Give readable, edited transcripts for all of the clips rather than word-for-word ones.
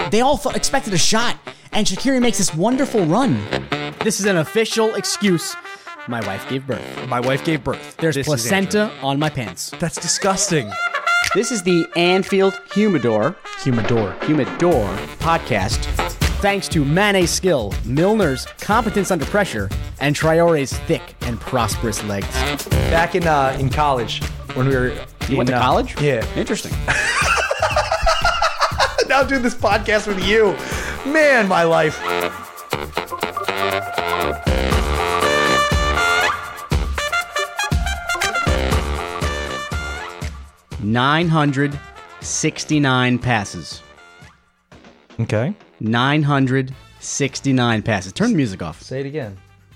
They all expected a shot, and Shaqiri makes this wonderful run. This is an official excuse. My wife gave birth. My wife gave birth. There's This is placenta on my pants. That's disgusting. This is the Anfield Humidor podcast. Thanks to Mane's skill, Milner's competence under pressure, and Traore's thick and prosperous legs. Back in college, when we were You went to college? Yeah. Interesting. Now do this podcast with you. Man, my life. $969 passes. Okay. 969 passes. Turn the music off. Say it again.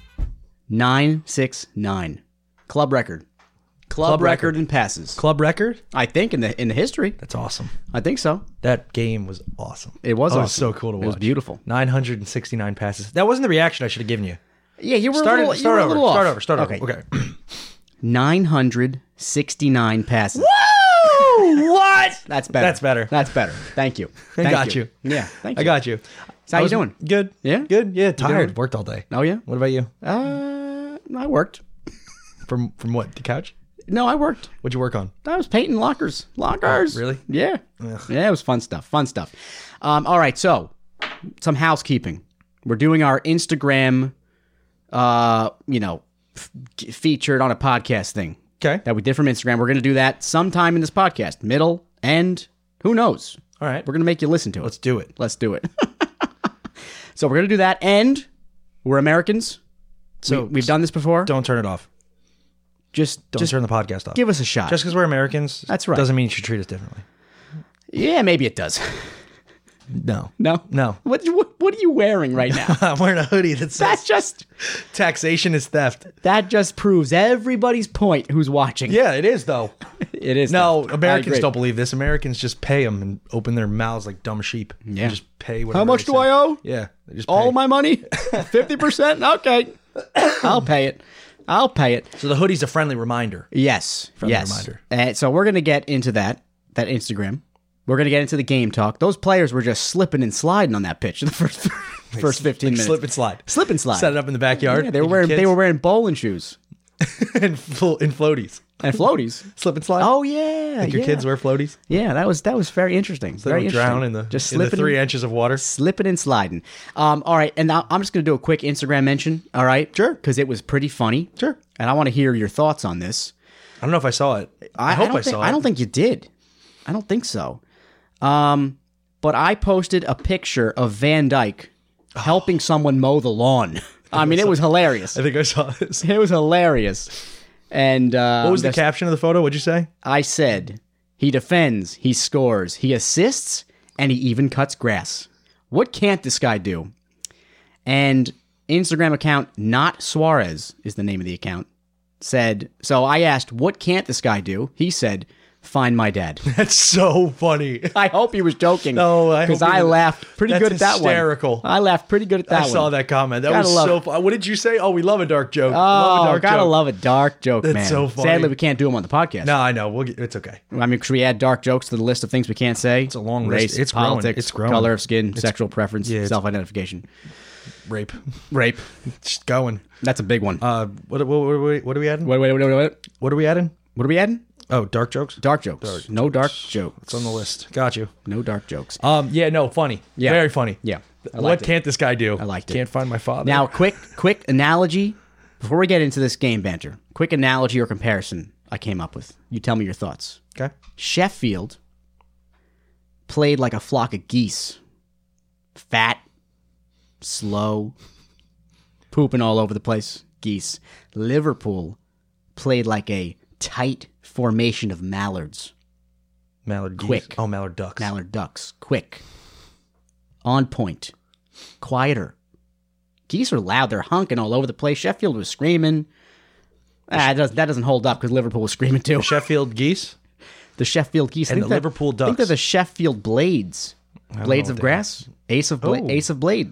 969. Club record. Club record in passes. Club record? I think in the history. That's awesome. I think so. That game was awesome. It was It awesome. was so cool to watch. It was beautiful. 969 passes. That wasn't the reaction I should have given you. Yeah, you were Start a little off. Start over. Okay. Okay. 969 passes. Woo! What? That's better. That's better. That's better. Thank you. I got you. Yeah, thank you. I got you. So how you doing? Good. Yeah? Good. Yeah. doing? Tired. Worked all day. Oh, yeah? What about you? I worked. From what? The couch? No, I worked. What'd you work on? I was painting lockers. Lockers. Oh, really? Yeah. Ugh. Yeah, it was fun stuff. Fun stuff. All right, so some housekeeping. We're doing our Instagram, featured on a podcast thing Okay. that we did from Instagram. We're going to do that sometime in this podcast, middle, end, who knows? All right. We're going to make you listen to it. Let's do it. Let's do it. So we're going to do that, and we're Americans. So we've done this before. Don't turn it off. Just Turn the podcast off. give us a shot. Just because we're Americans, That's right. doesn't mean you should treat us differently. Yeah, maybe it does. No. No? No. What are you wearing right now? I'm wearing a hoodie that That says just taxation is theft. proves everybody's point who's watching. Yeah, it is, though. It is. No, though. I Americans agree. don't believe this. Americans just pay them and open their mouths like dumb sheep. Yeah. And just pay whatever How much they do say. I owe? Yeah. They just All pay. my money? 50%? Okay. I'll pay it. So the hoodie's a friendly reminder. Yes. Friendly yes. reminder. So we're going to get into that Instagram. We're going to get into the game talk. Those players were just slipping and sliding on that pitch in the first 15 minutes. Slip and slide. Slip and slide. Set it up in the backyard. Yeah, they were wearing bowling shoes in floaties. and floaties. Slip and slide. Oh yeah. Like your kids wear floaties. Yeah, that was very interesting. They very don't drown interesting. in the just in the slipping 3 inches of water. Slipping and sliding. All right, and now I'm just going to do a quick Instagram mention, all right? Sure. Because it was pretty funny. Sure. And I want to hear your thoughts on this. I don't know if I saw it. I hope I saw it. I don't think you did. I don't think so. But I posted a picture of Van Dyke helping someone mow the lawn. I mean, it was hilarious. I think I saw this. It was hilarious. And What was the caption of the photo? What'd you say? I said, he defends, he scores, he assists, and he even cuts grass. What can't this guy do? And Instagram account Not Suarez is the name of the account. Said, so I asked, what can't this guy do? He said, find my dad. That's so funny. I hope he was joking. No, I hope because he I was- laughed pretty That's good at that one. hysterical. I laughed pretty good at that I one. saw that comment. That Gotta was love so it. fun. What did you say? Oh, we love a dark joke. Oh, love a dark gotta joke. love a dark joke, That's man. so funny. Sadly, we can't do them on the podcast. No, I know. It's okay. I mean, should we add dark jokes to the list of things we can't say? It's a long Race, list. It's growing. politics, It's growing. color of skin, sexual preference, yeah, it's- self-identification. Rape. Rape. Just going. That's a big one. What are we adding? Wait. What are we adding? What are we adding? Oh, dark jokes? Dark jokes. No dark jokes. It's on the list. Got you. No dark jokes. Yeah, no, funny. Yeah. Very funny. Yeah. I What liked it. can't this guy do? I liked it. Can't find my father. Now, quick analogy before we get into this game banter. Quick analogy or comparison I came up with. You tell me your thoughts. Okay. Sheffield played like a flock of geese. Fat, slow, pooping all over the place. Geese. Liverpool played like a tight formation of mallards. Mallard geese. Quick. Oh, mallard ducks. Mallard ducks. Quick. On point. Quieter. Geese are loud. They're honking all over the place. Sheffield was screaming. That doesn't hold up because Liverpool was screaming too. Sheffield geese. The Sheffield geese. And I think the Liverpool I think Ducks. they're the Sheffield Blades. don't Blades know of what they grass. Ace of Oh. Blades.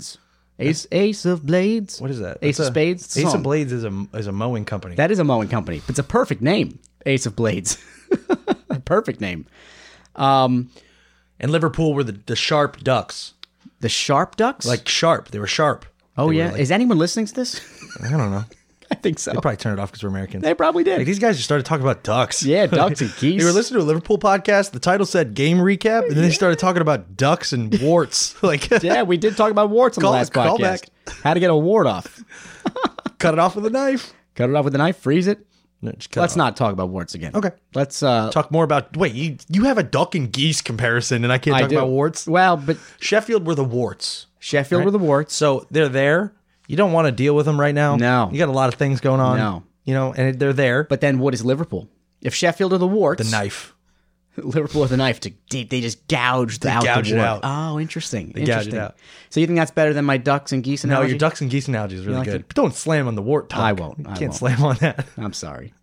Ace of Blades. What is that? Ace That's of Spades. It's a Ace song. of Blades is a mowing company. That is a mowing company. It's a perfect name. Ace of Blades. A perfect name. And Liverpool were the sharp ducks. The Sharp Ducks? Like sharp. They were sharp. oh, They were yeah. like- Is anyone listening to this? I don't know. I think so. They probably turned it off because we're Americans. They probably did. Like, these guys just started talking about ducks. Yeah, ducks and geese. They were listening to a Liverpool podcast. The title said game recap, and then they started talking about ducks and warts. Like, Yeah, we did talk about warts on the last Call podcast. How to get a wart off. cut it off with a knife. Cut it off with a knife, freeze it. No, just cut Let's it off. not talk about warts again. Okay. Let's Talk more about. Wait, you have a duck and geese comparison, and I can't talk do. about warts. Well, but Sheffield were the warts. Sheffield were the warts. So they're there. You don't want to deal with them right now. No. You got a lot of things going on. No. You know, and they're there. But then what is Liverpool? If Sheffield are the warts, The knife. Liverpool with a knife, they just gouged out gouge the it wart. out. Oh, interesting. gouge it Interesting. out. So you think that's better than my ducks and geese No, analogy? your ducks and geese analogy is really like good. it? But don't slam on the wart talk. I won't. You I can't won't. slam on that. I'm sorry.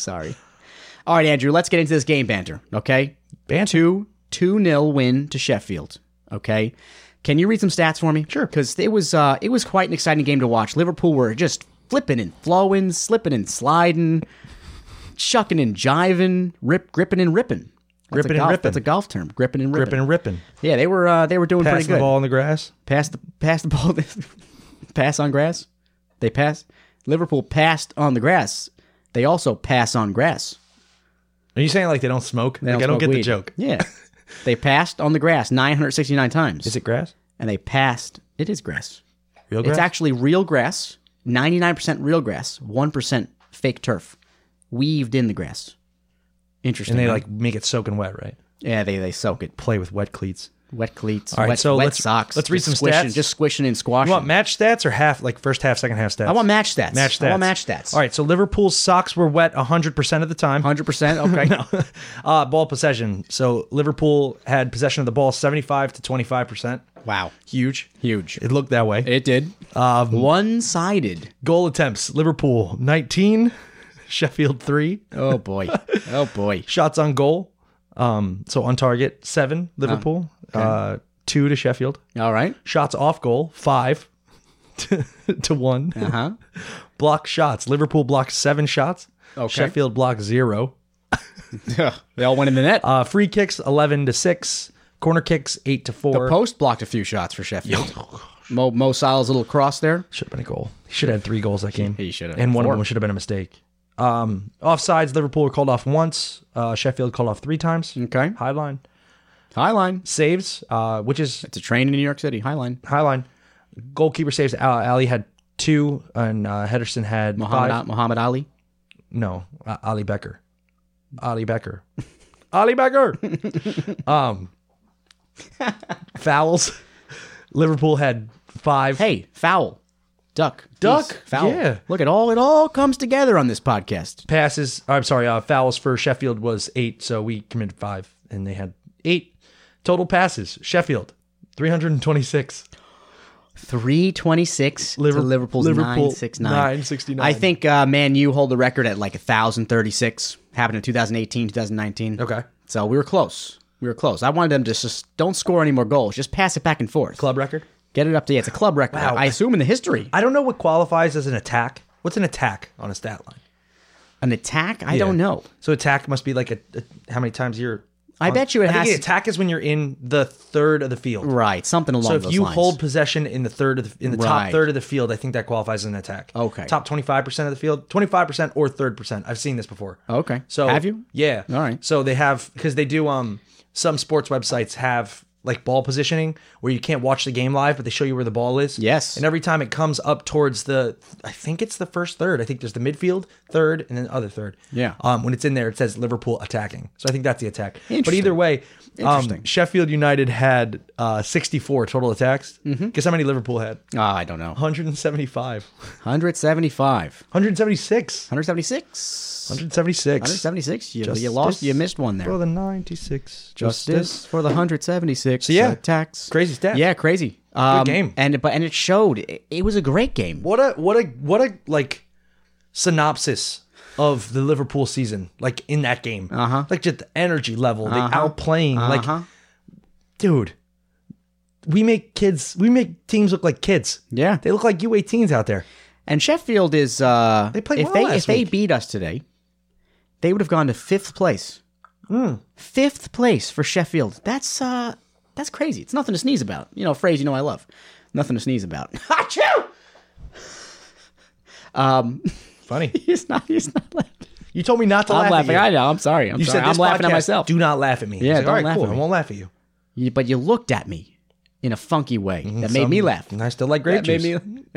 All right, Andrew, let's get into this game banter, okay? Banter. 2-0 win to Sheffield, okay? Can you read some stats for me? Sure. Because it was quite an exciting game to watch. Liverpool were just flipping and flowing, slipping and sliding, chucking and jiving, gripping and ripping. That's Ripping a and golf- ripping. That's a golf term. Gripping and ripping. Ripping and ripping. Yeah, they were doing pretty Passing good. the ball on the grass. Pass the ball. Pass on grass. They pass. Liverpool passed on the grass. They also pass on grass. Are you saying like they don't smoke? They Like, I don't smoke get the weed. joke. Yeah. They passed on the grass 969 times. Is it grass? And they passed. It is grass. Real grass? It's actually real grass. 99% real grass. 1% fake turf. Weaved in the grass. Interesting. and they right? like make it soaking wet, right? Yeah, they soak it. Play with wet cleats. Wet cleats. All right, wet, so wet let's- socks. let's read Just some squishing, stats. Just squishing and squashing. You want match stats or half, like first half, second half stats? I want match stats. match stats. I want match stats. All right, so Liverpool's socks were wet 100% of the time. 100%? Okay. Ball possession. So Liverpool had possession of the ball 75 to 25%. Wow. Huge. Huge. It looked that way. It did. One-sided. Goal attempts. Liverpool 19, Sheffield 3. Oh, boy. Oh, boy. Shots on goal. So on target 7 Liverpool, 2 to Sheffield. All right. Shots off goal 5 to 1. Uh-huh. Block shots. Liverpool blocked 7 shots. Okay. Sheffield blocked 0. They all went in the net. Free kicks 11 to 6. Corner kicks 8 to 4. Post blocked a few shots for Sheffield. Mo Salah's little cross there. Should have been a goal. He should have had 3 goals that game. He should have. And one of 4. them should have been a mistake. Offsides, Liverpool were called off once. Sheffield called off 3 times. Okay. High line. Highline. Saves, which is It's a train in New York City. Highline. high line. Goalkeeper saves. Ali had 2, and Henderson had 5. Muhammad Ali. No, Ali Becker. Ali Becker. Ali Becker. Fouls. Liverpool had 5. Hey, foul. Duck. Duck, Geese. Foul. yeah. Look at all. It all comes together on this podcast. Passes. I'm sorry. Fouls for Sheffield was 8, so we committed 5, and they had 8 total passes. Sheffield 326. 326 to Liverpool's 969. 969. I think Man U hold the record at like 1,036. Happened in 2018, 2019. Okay. So we were close. I wanted them to just don't score any more goals. Just pass it back and forth. Club record. Get it up to it's a club record. Wow. I assume in the history. I don't know what qualifies as an attack. What's an attack on a stat line? An attack? I don't know. So attack must be like a how many times you're. I bet you it I think has the attack is when you're in the third of the field. Right, something along So if those you lines. hold possession in the third of the, in the top Right. third of the field, I think that qualifies as an attack. Okay. Top 25% of the field, 25% or 3rd%. I've seen this before. Okay. So Have you? Yeah. All right. So they have because they do some sports websites have like ball positioning where you can't watch the game live, but they show you where the ball is. Yes. And every time it comes up towards I think it's the first third. I think there's the midfield third and then other third. Yeah. When it's in there, it says Liverpool attacking. So I think that's the attack. But Interesting. either way, Interesting. Sheffield United had 64 total attacks. Mm-hmm. Guess how many Liverpool had? I don't know. 175. 175. 176. 176. 176. 176. You Justice lost. You missed one For there. the 96. Justice for the 176. So, yeah. Attacks. Crazy stat. Yeah, crazy. game. And it showed. It was a great game. What a like synopsis of the Liverpool season, like in that game. Uh-huh. Like just the energy level, the Uh-huh. outplaying. Like, Uh-huh. dude, we make teams look like kids. Yeah. They look like U18s out there. And Sheffield is. They played if well last if they week. beat us today, they would have gone to 5th place. Hmm. 5th place for Sheffield. That's That's crazy. It's nothing to sneeze about. You know, a phrase I love. Nothing to sneeze about. Achoo! Funny. He's not laughing. You told me not to laugh I'm laughing. at you. I know. I'm sorry. You sorry. said this I'm laughing at podcast, myself. Do not laugh at me. Yeah, I was like, don't all right, laugh cool. at me. I won't laugh at you. But you looked at me in a funky way that made me laugh. And I still like grape That juice. made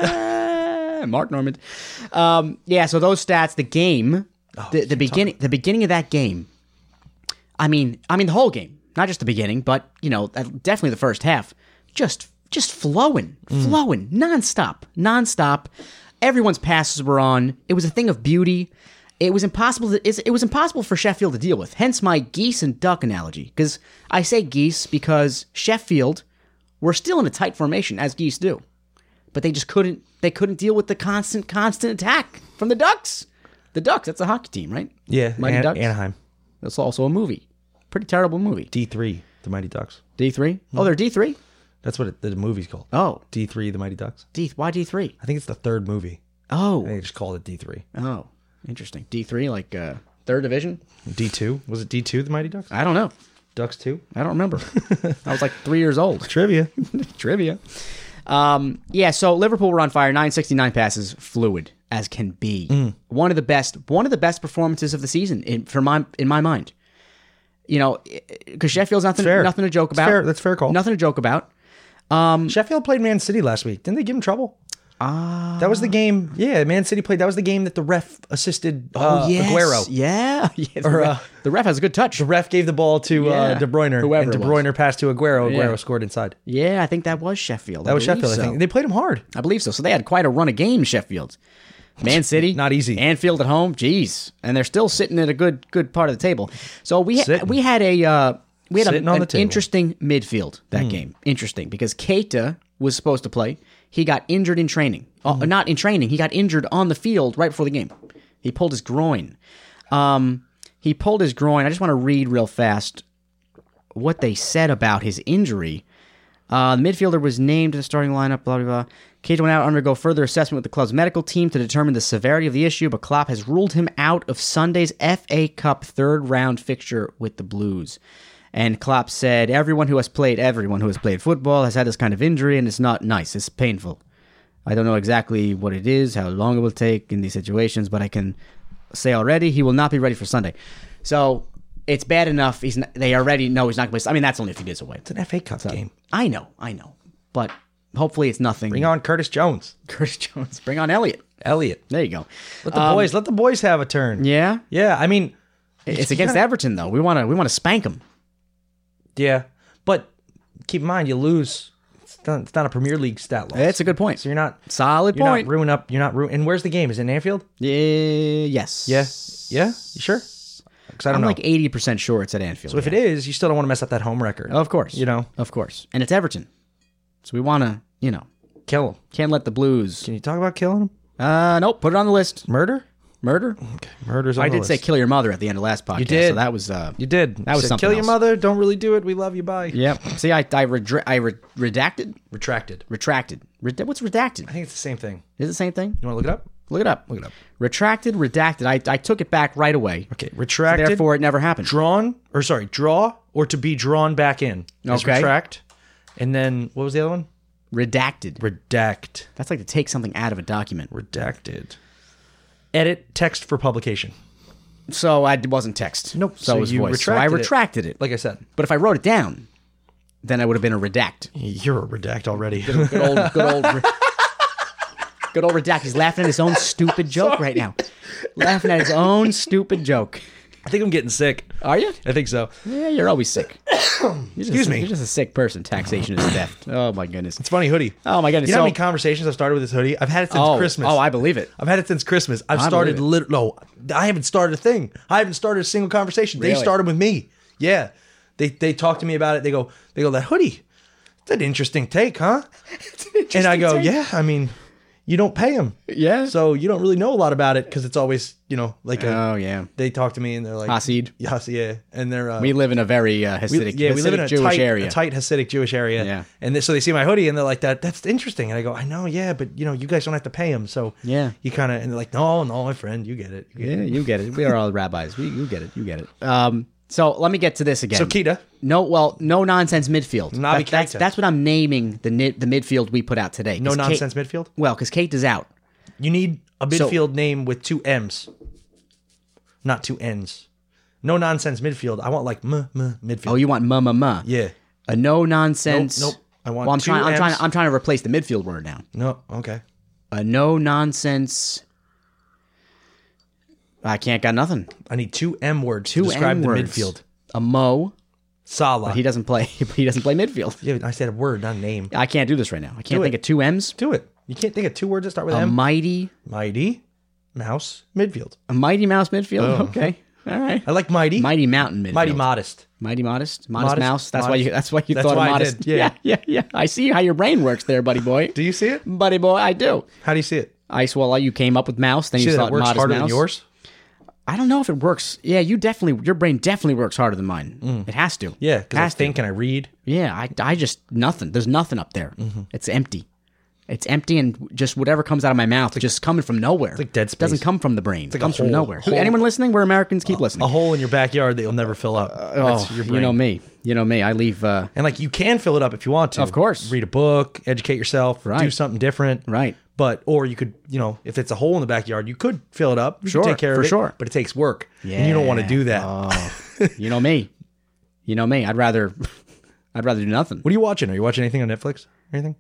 me Mark Normand. So those stats, the game, the beginning of that game. I mean the whole game, not just the beginning, but definitely the first half, just flowing, nonstop. Everyone's passes were on. It was a thing of beauty. It was impossible. It was impossible for Sheffield to deal with. Hence my geese and duck analogy. Because I say geese because Sheffield were still in a tight formation as geese do, but they just couldn't. They couldn't deal with the constant attack from the Ducks. The Ducks. That's a hockey team, right? Yeah, Mighty Ducks. Anaheim. That's also a movie. Pretty terrible movie. D3, the Mighty Ducks. D3. Oh, they're D3. That's what the movie's called. Oh, D3, the Mighty Ducks. Why D3? I think it's the third movie. I Oh, think they just called it D3. oh, interesting. D3, like third division. D2? Was it D2, the Mighty Ducks? I don't know. Ducks 2? I don't remember. I was like 3 years old. Trivia. Trivia. So Liverpool were on fire. 969 passes, fluid as can be. One of the best performances of the season in my mind. Because Sheffield's nothing to joke about. That's fair call. Nothing to joke about. Sheffield played Man City last week. Didn't they give him trouble? That was the game. Yeah, Man City played. That was the game that the ref assisted Aguero. Yeah. The ref has a good touch. The ref gave the ball to De Bruyne, Whoever and De it was. Bruyne passed to Aguero. Aguero Yeah. scored inside. Yeah, I think that was Sheffield. That was believe Sheffield, so. I think. They played him hard. I believe so. So they had quite a run of games, Sheffield. Man City. Not easy. Anfield at home. Jeez. And they're still sitting at a good part of the table. So we had Sitting an interesting midfield that game. Interesting because Keita was supposed to play. He got injured in training. Not in training. He got injured on the field right before the game. He pulled his groin. I just want to read real fast what they said about his injury. The midfielder was named to the starting lineup, blah, blah, blah. Keita went out to undergo further assessment with the club's medical team to determine the severity of the issue, but Klopp has ruled him out of Sunday's FA Cup third-round fixture with the Blues. And Klopp said, everyone who has played football has had this kind of injury, and it's not nice. It's painful. I don't know exactly what it is, how long it will take in these situations, but I can say already he will not be ready for Sunday. So it's bad enough. They already know he's not going to play. I mean, that's only a few days away. It's an FA Cup game. I know. But hopefully it's nothing. Bring on Curtis Jones. Curtis Jones. Bring on Elliot. There you go. Let the boys have a turn. Yeah? Yeah, I mean, It's against Everton, though. We want to spank them. yeah, but keep in mind you lose. It's not a Premier League stat loss. It's a good point. So you're not Solid point. You're not ruining. And where's the game? Is it in Anfield? Yes. Yeah. You sure? Because I don't I'm know. like 80% sure it's at Anfield. So if it is, you still don't want to mess up that home record. Of course. Of course. And it's Everton. So we want to, Kill him. can't let the Blues. Can you talk about killing him? Nope. Put it on the list. Murder? Murder? Okay, murder's on I the did say list. kill your mother at the end of last podcast. You did. So that was. You did. That was Said, something kill your else. mother. Don't really do it. We love you. Bye. Yep. See, I redacted? Retracted. Retracted. What's redacted? I think it's the same thing. Is it the same thing? You want to look it up? Look it up. Look it up. Retracted, redacted. I took it back right away. Okay. So Retracted. therefore, it never happened. Draw or to be drawn back in. Is Okay. Retract. And then what was the other one? Redacted. Redact. That's like to take something out of a document. Redacted. Edit text for publication. So it wasn't text. Nope. So, So it was you voice. So I retracted it. retracted it. Like I said, But if I wrote it down, then it would have been a redact. you're a redact already. Good old redact. He's laughing at his own stupid joke right now. Laughing at his own stupid joke. I think I'm getting sick. Are you? I think so. Yeah, you're always sick. Excuse me. You're just a sick person. Taxation is theft. Oh my goodness. It's a funny hoodie. Oh my goodness. You know how many conversations I've started with this hoodie? I've had it since Christmas. Oh, I believe it. I've had it since Christmas. I believe haven't started a thing. I haven't started a single conversation. They Really? started with me. Yeah. They talk to me about it. They go, that hoodie. It's an interesting take, huh? And I go, yeah, I mean, you don't pay them. Yeah. So you don't really know a lot about it because it's always, like Oh yeah. they talk to me and they're like Hasid. Yeah. And they're We live in a very Hasidic, we live in a Jewish area. a tight Hasidic Jewish area. Yeah. And so they see my hoodie and they're like, that's interesting. And I go, I know, yeah, but you guys don't have to pay them. So Yeah. you and they're like, no, my friend, you get it. Yeah, you get it. We are all rabbis. You get it. You get it. So let me get to this again. So Keita. No nonsense midfield. Naby That's Keita. what I'm naming the midfield we put out today. No nonsense midfield? Well, because Keita's out. You need a midfield name with 2 M's. Not 2 N's. No nonsense midfield. I want like midfield. Oh, you want ma. Yeah. A no nonsense. Nope. I want Well, I'm 2 trying M's. to replace the midfield word now. No, okay. A no nonsense. I can't got nothing. I need 2 M words to 2 describe M the words. midfield. A Mo. Salah. He doesn't play. He doesn't play midfield. Yeah, I said a word, not a name. I can't do this right now. I can't Do think it. of 2 M's. Do it. You can't think of 2 words that start with A M? mighty Mouse midfield. mouse midfield. Oh. Okay. All right. I like mighty. Mighty mountain midfield. Mighty modest. Mighty modest Modest- mouse. That's modest. why you That's thought why of I modest. did, yeah. yeah. I see how your brain works there, buddy boy. Do you see it? Buddy boy, I do. How do you see it? You came up with mouse, then See you that thought it works modest harder mouse. than yours? I don't know if it works. Yeah, your brain definitely works harder than mine. It has to. Yeah, because I Has to. think and I read. Yeah, I just nothing. There's nothing up there. Mm-hmm. It's empty. It's empty, and just whatever comes out of my mouth, just coming from nowhere. It's like dead space. Doesn't come from the brain. It like a comes from hole. nowhere. Hole. Anyone listening? We're Americans. Keep A listening. hole in your backyard that you'll never fill up. That's your brain. You know me. You know me. I leave. And like you can fill it up if you want to. Of course. Read a book, educate yourself, do Right. something different. Right. But or you could, if it's a hole in the backyard, you could fill it up. You Sure, could take care of for it. sure. But it takes work. And you don't want to do that. You know me. You know me. I'd rather do nothing. What are you watching? Are you watching anything on Netflix? Or anything?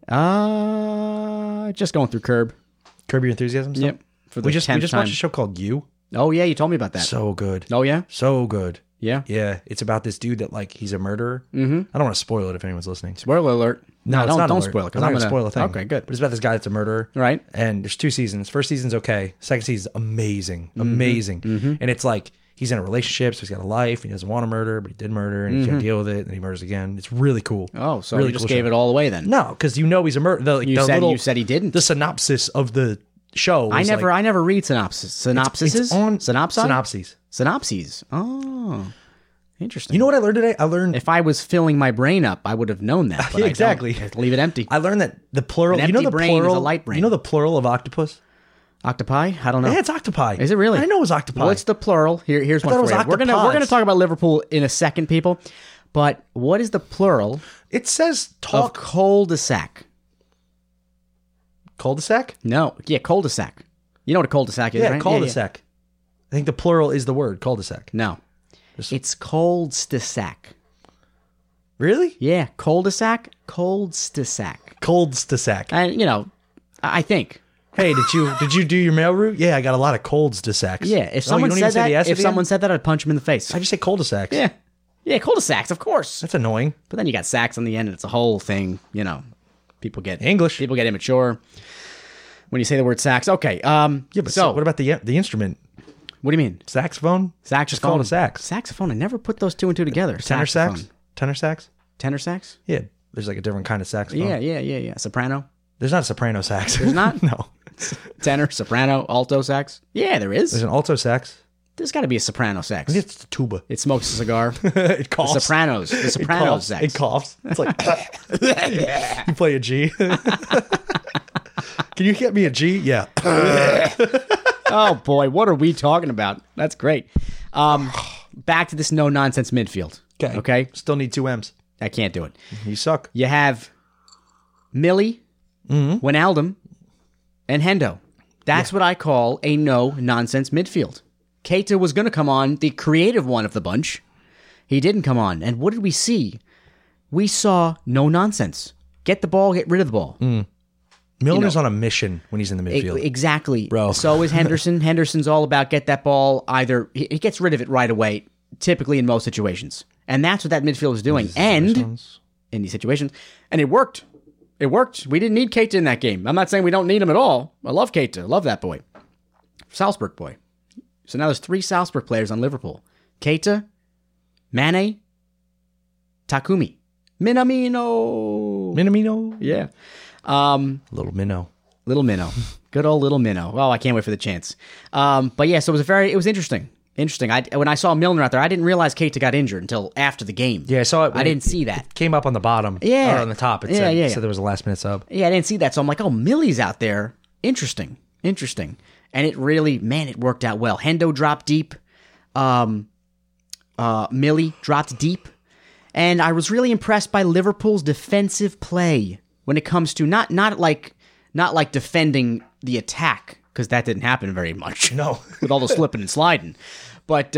Just going through Curb. Curb Your Enthusiasm stuff? Yep. For the We just 10th watched time. a show called You. Oh yeah, you told me about that. So good. Oh yeah. So good. Yeah. Yeah. It's about this dude that like he's a murderer. Mm-hmm. I don't want to spoil it if anyone's listening. Spoiler alert. No, it's not don't alert. spoil it. 'Cause I'm not I'm gonna spoil a thing. Okay, good. But it's about this guy that's a murderer. Right. And there's 2 seasons. First season's okay. Second season's amazing. Amazing. And it's like he's in a relationship, so he's got a life, and he doesn't want to murder, but he did murder, and he can't deal with it, and he murders again. It's really cool. Oh, so really you just cool gave show. it all away then? No, because he's a murderer. You said he didn't. The synopsis of the show. I was never read synopsis. Synopsises. It's on Synopsis. synopses. Oh, interesting. You know what I learned today? I learned If I was filling my brain up, I would have known that. But Yeah, I exactly. don't. I have to leave it empty. I learned that the plural. An You know empty the brain is plural. a light brain. You know the plural of octopus? Octopi? I don't know. Yeah, it's octopi. Is it really? I know it's octopi. What's the plural? Here's one thought it for was you. We're gonna octopods. talk about Liverpool in a second, people. But what is the plural It says of talk cul-de-sac? cul-de-sac. No, yeah, cul-de-sac. You know what a cul-de-sac is, Yeah, right? cul-de-sac. I think the plural is the word cul-de-sac. No, it's cold-de-sac. Really? Yeah, cul-de-sac, cold-de-sac. Colds-de-sac. And I think. Hey, did you do your mail route? Yeah, I got a lot of colds-de-sacs. Yeah, if Oh, someone you don't even said say the that, S at if the someone end? said that, I'd punch him in the face. I just say cul-de-sacs. Yeah, cul-de-sacs, of course. That's annoying. But then you got sacs on the end, and it's a whole thing. People get English. People get immature when you say the word sax. Okay. Yeah, but so what about the instrument? what do you mean? Saxophone? Saxophone. Just call it a sax. Saxophone. I never put those 2 and 2 together. Tenor Saxophone. sax? Tenor sax? Tenor sax? Yeah, there's like a different kind of saxophone. Yeah. Soprano. There's not a soprano sax. There's not? No. Tenor, soprano, alto sax. Yeah, there is. There's an alto sax. There's got to be a soprano sax. It's a tuba. It smokes a cigar. It coughs. The Sopranos It coughs. sax. It coughs. It's like you play a G. Can you get me a G? Yeah. Oh boy, what are we talking about? That's great. Back to this no nonsense midfield. Okay. Still need 2 M's. I can't do it. You suck. You have Millie, Wijnaldum, and Hendo. That's what I call a no nonsense midfield. Keita was going to come on, the creative one of the bunch. He didn't come on. And what did we see? We saw no nonsense. Get the ball, get rid of the ball. Milner's on a mission when he's in the midfield. Exactly. Bro. So is Henderson. Henderson's all about get that ball either. He gets rid of it right away, typically in most situations. And that's what that midfield is doing. And in these situations. And it worked. It worked. We didn't need Keita in that game. I'm not saying we don't need him at all. I love Keita. I love that boy. Salzburg boy. So now there's 3 Salzburg players on Liverpool. Keita, Mane, Takumi. Minamino. Yeah. Little minnow. Little minnow. Good old little minnow. Oh, I can't wait for the chance. But yeah, so it was interesting. Interesting. When I saw Milner out there, I didn't realize Keita got injured until after the game. Yeah, I saw it. I didn't see that. It came up on the bottom. Yeah. Or on the top. It Yeah. said there was a last minute sub. Yeah, I didn't see that. So I'm like, oh, Millie's out there. Interesting. And it really, man, it worked out well. Hendo dropped deep. Millie dropped deep. And I was really impressed by Liverpool's defensive play when it comes to not like defending the attack, because that didn't happen very much. No. With all the slipping and sliding. But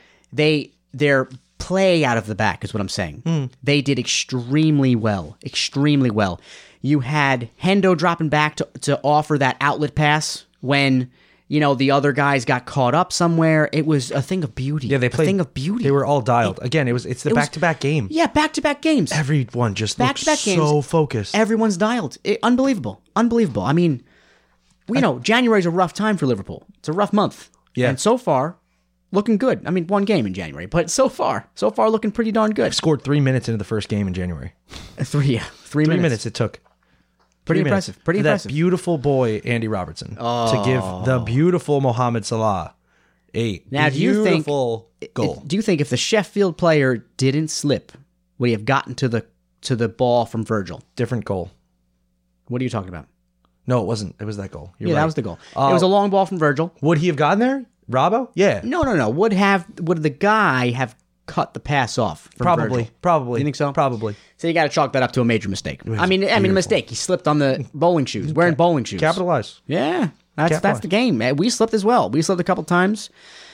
their play out of the back is what I'm saying. They did extremely well. Extremely well. You had Hendo dropping back to offer that outlet pass when, the other guys got caught up somewhere. It was a thing of beauty. Yeah, they played. A thing of beauty. They were all dialed. Again, it's the back-to-back game. Yeah, back-to-back games. Everyone just looked Back-to-back so games. focused. Everyone's dialed. Unbelievable. I mean, January's a rough time for Liverpool. It's a rough month. Yeah. And so far, looking good. I mean, one game in January, but so far looking pretty darn good. Scored 3 minutes into the first game in January. 3 3 minutes it took. Pretty 3 minutes. impressive. Pretty For impressive. That beautiful boy, Andy Robertson, to give the beautiful Mohamed Salah a Now, beautiful goal. Do you think if the Sheffield player didn't slip, would he have gotten to the ball from Virgil? Different goal. What are you talking about? No, it wasn't. It was that goal. You're Yeah, right. that was the goal. It was a long ball from Virgil. Would he have gotten there? Robbo? Yeah. No. Would the guy have cut the pass off from Probably. Virgil? Probably. You think so? Probably. So you got to chalk that up to a major mistake. I mean, a mistake. He slipped on the bowling shoes, wearing bowling shoes. Capitalize. Yeah, that's the game. We slipped as well. We slipped a couple times.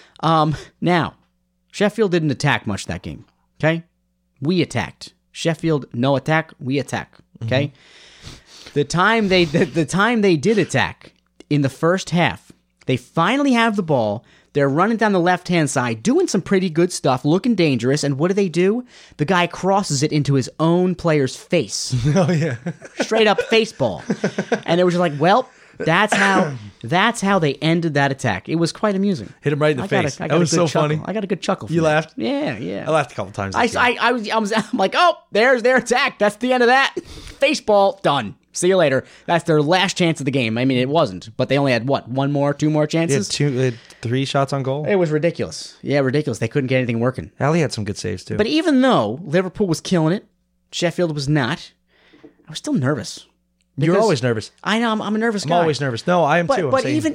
Now, Sheffield didn't attack much that game. Okay, we attacked. Sheffield no attack. We attack. Okay, the time they did attack in the first half, they finally have the ball. They're running down the left-hand side, doing some pretty good stuff, looking dangerous, and what do? The guy crosses it into his own player's face. Oh, yeah. Straight up face ball. And it was just like, well, that's how they ended that attack. It was quite amusing. Hit him right in the face. I got That was a good so chuckle. funny. I got a good chuckle. You from that. laughed? Yeah. I laughed a couple times. I'm like, oh, there's their attack. That's the end of that. Face ball, done. See you later. That's their last chance of the game. I mean, it wasn't, but they only had what? Two more chances? They had 3 shots on goal. It was ridiculous. Yeah, ridiculous. They couldn't get anything working. Ali had some good saves, too. But even though Liverpool was killing it, Sheffield was not, I was still nervous. You're always nervous. I know, I'm a nervous guy. I'm always nervous. No, I am too. But even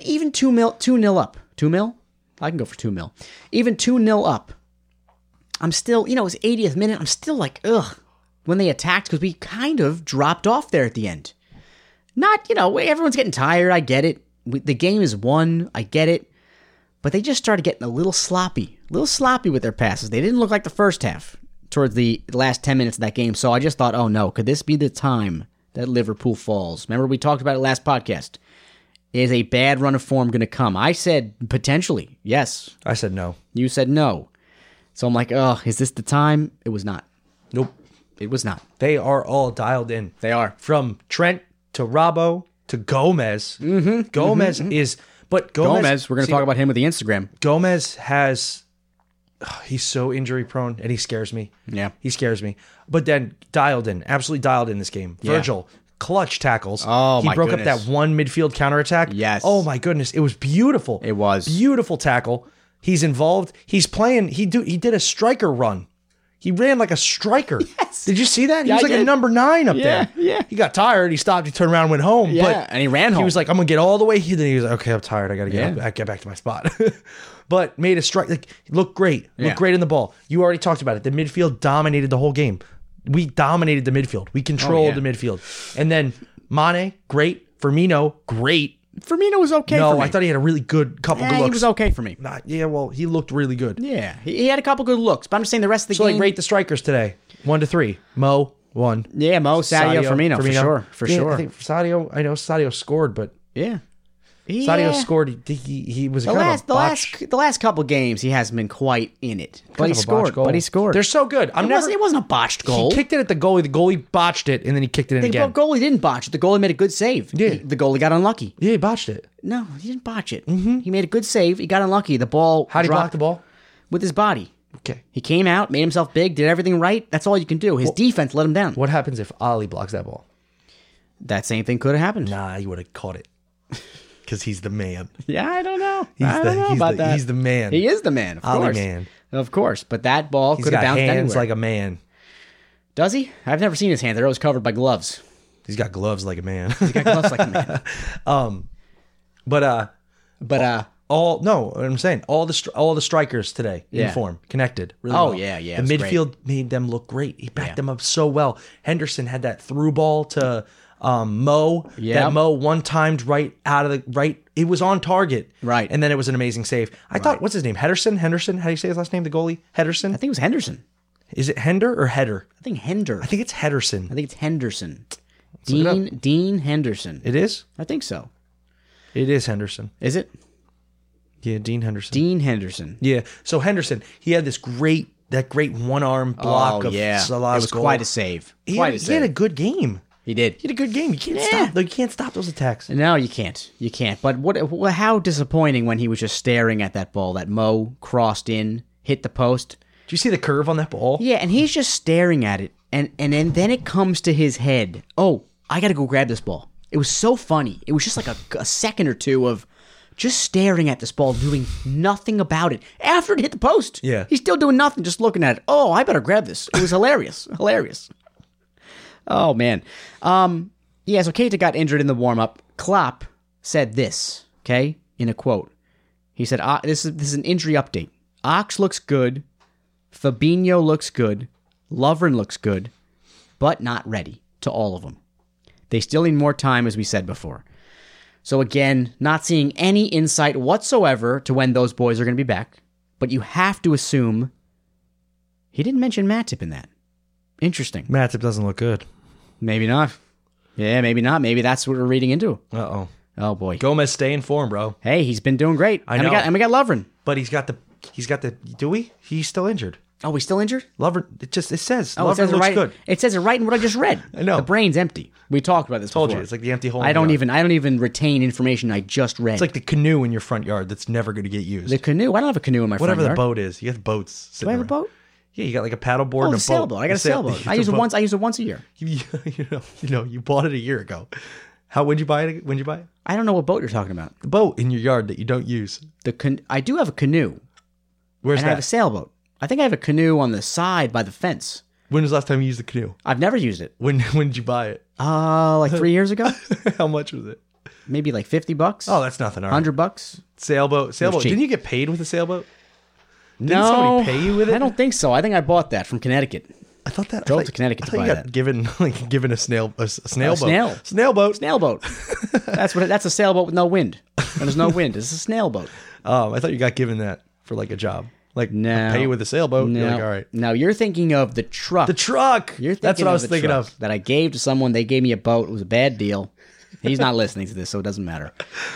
2-0 up. 2-0? I can go for 2-0. Even 2-0 up. I'm still, it was 80th minute. I'm still like, ugh. When they attacked, because we kind of dropped off there at the end. Not, everyone's getting tired. I get it. The game is won. I get it. But they just started getting a little sloppy with their passes. They didn't look like the first half towards the last 10 minutes of that game. So I just thought, oh no, could this be the time that Liverpool falls? Remember, we talked about it last podcast. Is a bad run of form going to come? I said potentially, yes. I said no. You said no. So I'm like, oh, is this the time? It was not. Nope. It was not. They are all dialed in. They are. From Trent to Robbo to Gomez. Mm-hmm. Gomez is... But Gomez, we're going to talk about him with the Instagram. Gomez has... he's so injury prone, and he scares me. Yeah. He scares me. But then absolutely dialed in this game. Yeah. Virgil, clutch tackles. Oh, my He broke goodness. up that one midfield counterattack. Yes. Oh, my goodness. It was beautiful. It was. Beautiful tackle. He's involved. He's playing. He did a striker run. He ran like a striker. Yes. Did you see that? He Yeah, was I like a did. number 9 up Yeah, there. yeah. He got tired. He stopped. He turned around and went home. Yeah, But and he ran home. He was like, I'm going to get all the way here. Then he was like, okay, I'm tired. I got to get back to my spot. But made a strike. Like, looked great. Yeah. Looked great in the ball. You already talked about it. The midfield dominated the whole game. We dominated the midfield. We controlled the midfield. And then Mane, great. Firmino, great. Firmino was okay for No, me. I thought he had a really good couple good looks. he was okay for me. Well, he looked really good. Yeah, he had a couple good looks, but I'm just saying the rest of the So, game. like, rate the strikers today. 1 to 3. Mo, 1. Yeah, Mo, Sadio, Firmino, for sure. I think Sadio, I know Sadio scored, but Yeah. Sadio scored. He was The last couple games he hasn't been quite in it, but he scored. They're so good. It wasn't a botched goal. He kicked it at the goalie. The goalie botched it, and then he kicked it in The again. goalie didn't botch it. The goalie made a good save. Yeah. The goalie got unlucky. Yeah, he botched it. No, he didn't botch it. Mm-hmm. He made a good save. He got unlucky. The ball How did he block dropped the ball? with his body. Okay. He came out, made himself big, did everything right. That's all you can do. His defense let him down. What happens if Ali blocks that ball? That same thing could have happened. Nah, he would have caught it. Because he's the man. Yeah, I don't know. I don't know about that. He's the man. He is the man, of Ali course. man. Of course. But that ball He's could have got bounced hands anywhere. like a man. Does he? I've never seen his hands. They're always covered by gloves. He's got gloves like a man. He got gloves like a man. But But What I'm saying, all the strikers today in Yeah. form, connected. Really Oh, well. yeah, yeah, The it was midfield made them look great. He backed them up so well. Henderson had that through ball to Mo. Yep. That Mo one timed right out of the right. It was on target. Right. And then it was an amazing save. I thought, what's his name? Henderson? How do you say his last name? The goalie? Henderson? I think it was Henderson. Is it Hender or Header? I think Hender. I think it's Henderson. I think it's Henderson. look it Dean Henderson. It is? I think so. It is Henderson. Is it? Yeah, Dean Henderson. Dean Henderson. Yeah. So Henderson, he had that great one arm block of Salah's It was goal. quite a save. He Quite had, a he had save. a good game. He did. He had a good game. You can't Yeah. stop. You can't stop those attacks. No, you can't. You can't. But how disappointing when he was just staring at that ball that Mo crossed in, hit the post. Do you see the curve on that ball? Yeah, and he's just staring at it, and then it comes to his head. Oh, I got to go grab this ball. It was so funny. It was just like a second or two of just staring at this ball, doing nothing about it. After it hit the post, Yeah. he's still doing nothing, just looking at it. Oh, I better grab this. It was hilarious. Hilarious. Oh, man. Yeah, so Keita got injured in the warm-up. Klopp said this, okay, in a quote. He said, this is an injury update. Ox looks good. Fabinho looks good. Lovren looks good, but not ready to all of them. They still need more time, as we said before. So again, not seeing any insight whatsoever to when those boys are going to be back, but you have to assume he didn't mention Matip in that. Interesting. Matip doesn't look good. Maybe not. Yeah, maybe not. Maybe that's what we're reading into. Uh-oh. Oh, boy. Gomez, stay in form, bro. Hey, he's been doing great. I know. And we got Lovren. But he's got the, do we? He's still injured. Oh, he's still injured? Lovren, it says. Oh, Lovren it says it looks right. good. It says it right in what I just read. I know. The brain's empty. We talked about this Told before. you, it's like the empty hole. I in the don't yard. even retain information I just read. It's like the canoe in your front yard that's never going to get used. the canoe. I don't have a canoe in my Whatever front the yard. boat is. You have boats. Do I have a boat? Yeah, you got like a paddle board Oh, and a a sailboat. I got a sailboat. I use it once. I use it once a year. You bought it a year ago. When'd you buy it? When'd you buy it? I don't know what boat you're talking about. The boat in your yard that you don't use. I do have a canoe, Where's and I have a that? sailboat. I think I have a canoe on the side by the fence. When was the last time you used the canoe? I've never used it. When did you buy it? Like 3 years ago, How much was it? maybe like $50. Oh, that's nothing. All right. $100. Sailboat. cheap. Didn't you get paid with a sailboat? No, somebody pay you with it? I don't think so. I think I bought that from Connecticut. I thought that. Drove to Connecticut to I thought buy you got that. given a snail boat. snail. Snail boat. Snail boat. That's a sailboat with no wind. When there's no wind, it's a snail boat. I thought you got given that for like a job. Like No. pay you with a sailboat. No, You're like, all right. no, you're thinking of the truck. The truck. You're thinking That's what I was the thinking truck of. that I gave to someone. They gave me a boat. It was a bad deal. He's not listening to this, so it doesn't matter.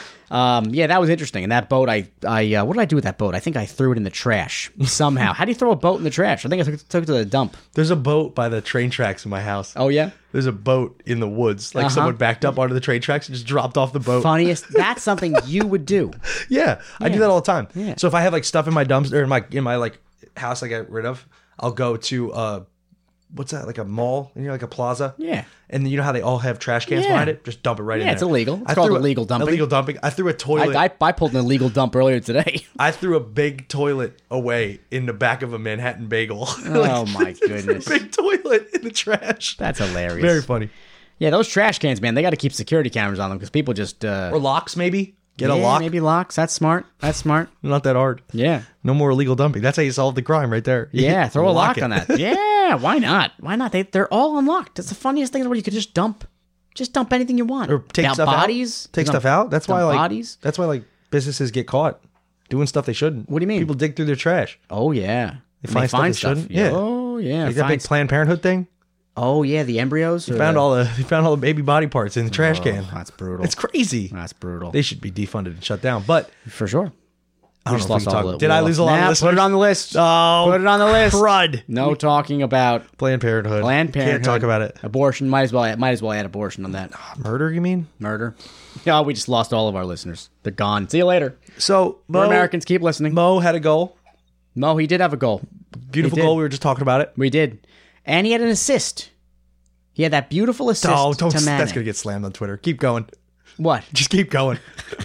Yeah, that was interesting. And that boat, I what did I do with that boat? I think I threw it in the trash somehow. How do you throw a boat in the trash? I think I took it to the dump. There's a boat by the train tracks in my house. Oh yeah. There's a boat in the woods. Like someone backed up onto the train tracks and just dropped off the boat. Funniest. That's something you would do. Yeah, I do that all the time. Yeah. So if I have like stuff in my dumpster in my like house I get rid of, I'll go to what's that, like a mall, like a plaza? Yeah. And you know how they all have trash cans Yeah. behind it? Just dump it right in Yeah, there. it's illegal. It's I called threw illegal dumping. Illegal dumping. I threw a toilet. I pulled an illegal dump earlier today. I threw a big toilet away in the back of a Manhattan bagel. Oh my goodness. Big toilet in the trash. That's hilarious. Very funny. Yeah, those trash cans, man, they got to keep security cameras on them because people just Or locks, maybe. Get a yeah, lock. maybe locks. That's smart. That's smart. Not that hard. Yeah. No more illegal dumping. That's how you solve the crime right there. Yeah, throw a lock it. on that. Yeah, why not? Why not? They're all unlocked. That's the funniest thing where you could just dump anything you want. Or take Dump stuff bodies. out. Take Dump- stuff out. That's why dump like bodies. That's why like businesses get caught doing stuff they shouldn't. What do you mean? People dig through their trash. Oh yeah, They find stuff they shouldn't? Yeah. Oh yeah. Like that big Planned Parenthood thing. Oh yeah, the embryos. They found all the baby body parts in the trash can. That's brutal. It's crazy. That's brutal. They should be defunded and shut down. But For sure. I don't just know if we lost can all talk. the- Did we I lost- lose a lot Nah, of listeners? put it on the list. Oh, Put it on the list. crud. No talking about Planned Parenthood. Planned Parenthood. Can't talk about it. Abortion. Might as well add abortion on that. Murder, you mean? Murder. Yeah, we just lost all of our listeners. They're gone. See you later. So We're Americans. Keep listening. Mo had a goal. Mo, he did have a goal. Beautiful He did. goal. We were just talking about it. We did. And he had an assist. He had that beautiful assist Oh, to Mane. that's gonna get slammed on Twitter. Keep going. What? Just keep going.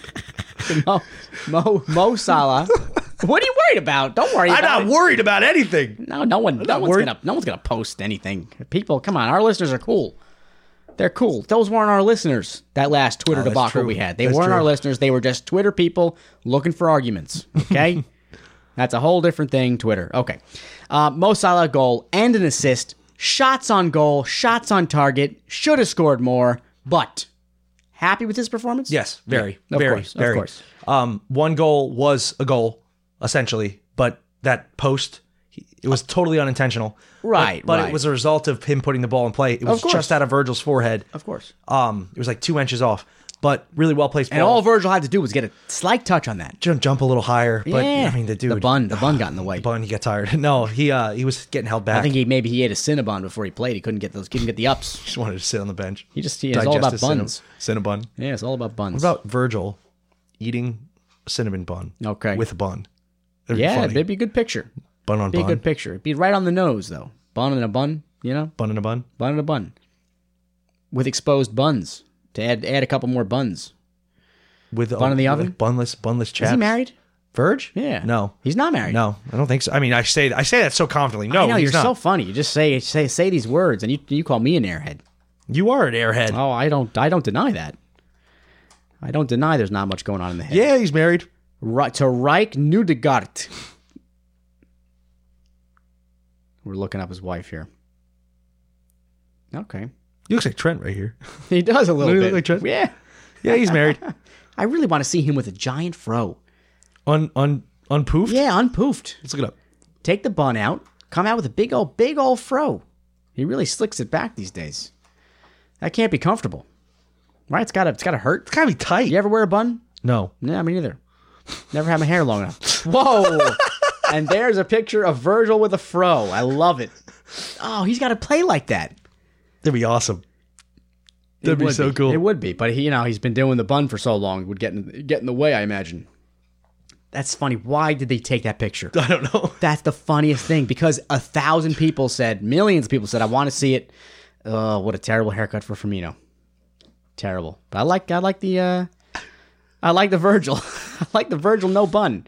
Mo Salah. What are you worried about? Don't worry I'm about not it. worried about anything. No one's worried. gonna post anything. People, come on, our listeners are cool. They're cool. Those weren't our listeners, that last Twitter that's debacle true. we had. They That's weren't true. our listeners. They were just Twitter people looking for arguments, okay? That's a whole different thing, Twitter. Okay. Mo Salah goal and an assist. Shots on goal, shots on target. Should have scored more, but happy with his performance? Yes, very, Yeah, of very, course, very. Of course. One goal was a goal, essentially, but that post, it was totally unintentional. Right, But right. it was a result of him putting the ball in play. It was course. just out of Virgil's forehead. Of course. It was like 2 inches off, but really well placed ball. And all Virgil had to do was get a slight touch on that. Jump a little higher, but Yeah. I mean the dude, The bun got in the way. the bun, he got tired. No, he was getting held back. I think he ate a Cinnabon before he played. He couldn't get the ups. just wanted to sit on the bench. It's all about his buns. Cinnabon. Yeah, it's all about buns. What about Virgil eating a cinnamon bun? Okay. With a bun. That'd be Yeah, funny. it'd be a good picture. Bun on Be a bun. good picture. It'd be right on the nose though. Bun and a bun, you know? Bun in a bun. Bun and a bun. With exposed buns. To add a couple more buns. With Bun in the oven? like bunless chaps. Is he married? Verge? Yeah. No. He's not married. No, I don't think so. I mean, I say that so confidently. No, I know, he's you're not. so funny. You just say these words and you call me an airhead. You are an airhead. Oh, I don't deny that. I don't deny there's not much going on in the head. Yeah, he's married. Right to Reich Nudegard. We're looking up his wife here. Okay. He looks like Trent right here. He does a little Doesn't he bit. look like Trent? Yeah. Yeah, he's married. I really want to see him with a giant fro. Unpoofed? Yeah, unpoofed. Let's look it up. Take the bun out. Come out with a big old fro. He really slicks it back these days. That can't be comfortable. Right? It's gotta hurt. It's gotta be tight. You ever wear a bun? No. Yeah, me neither. Never had my hair long enough. Whoa! And there's a picture of Virgil with a fro. I love it. Oh, he's got to play like that. That'd be awesome. That'd be would so cool. It would be, but he's been doing the bun for so long. It would get in the way, I imagine. That's funny. Why did they take that picture? I don't know. That's the funniest thing because 1,000 people said, millions of people said, I want to see it. What a terrible haircut for Firmino. Terrible. But I like the Virgil. I like the Virgil no bun.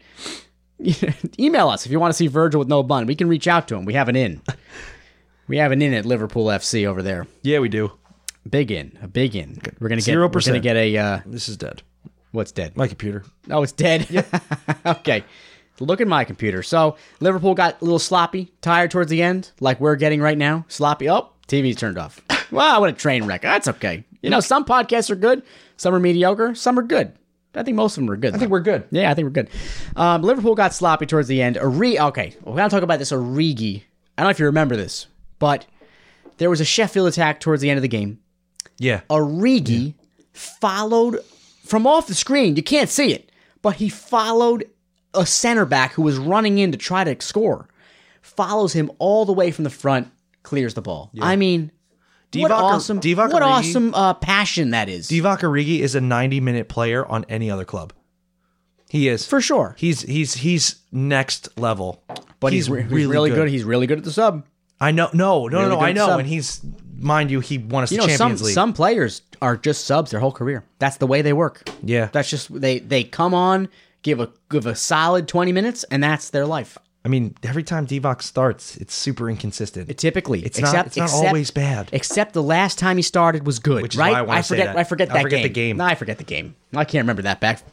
Email us if you want to see Virgil with no bun. We can reach out to him. We have an in. We have an in at Liverpool FC over there. Yeah, we do. Big in. A big in. We're gonna 0%. get a This is dead. what's dead? My computer. Oh, it's dead? Okay. Look at my computer. So, Liverpool got a little sloppy, tired towards the end, like we're getting right now. Sloppy. Oh, TV's turned off. Wow, what a train wreck. That's okay. You know, some podcasts are good, some are mediocre, some are good. I think most of them are good. I think we're good. Yeah, I think we're good. Liverpool got sloppy towards the end. Okay, we're going to talk about this Origi. I don't know if you remember this, but there was a Sheffield attack towards the end of the game. Yeah. Origi followed from off the screen. You can't see it, but he followed a center back who was running in to try to score. Follows him all the way from the front, clears the ball. Yeah. I mean, what awesome passion that is. Divock Origi is a 90-minute player on any other club. He is. For sure. He's next level. But he's really good. He's really good at the sub. I know. No, I know. sub. And he's, mind you, he won us the Champions League. Some players are just subs their whole career. That's the way they work. Yeah. That's just they come on, give a solid 20 minutes, and that's their life. I mean, every time Divock starts, it's super inconsistent. Typically, it's not always bad. Except the last time he started was good, Which is right? why I wanna say that. I forget that game. the game. No, I forget the game. I can't remember that. Back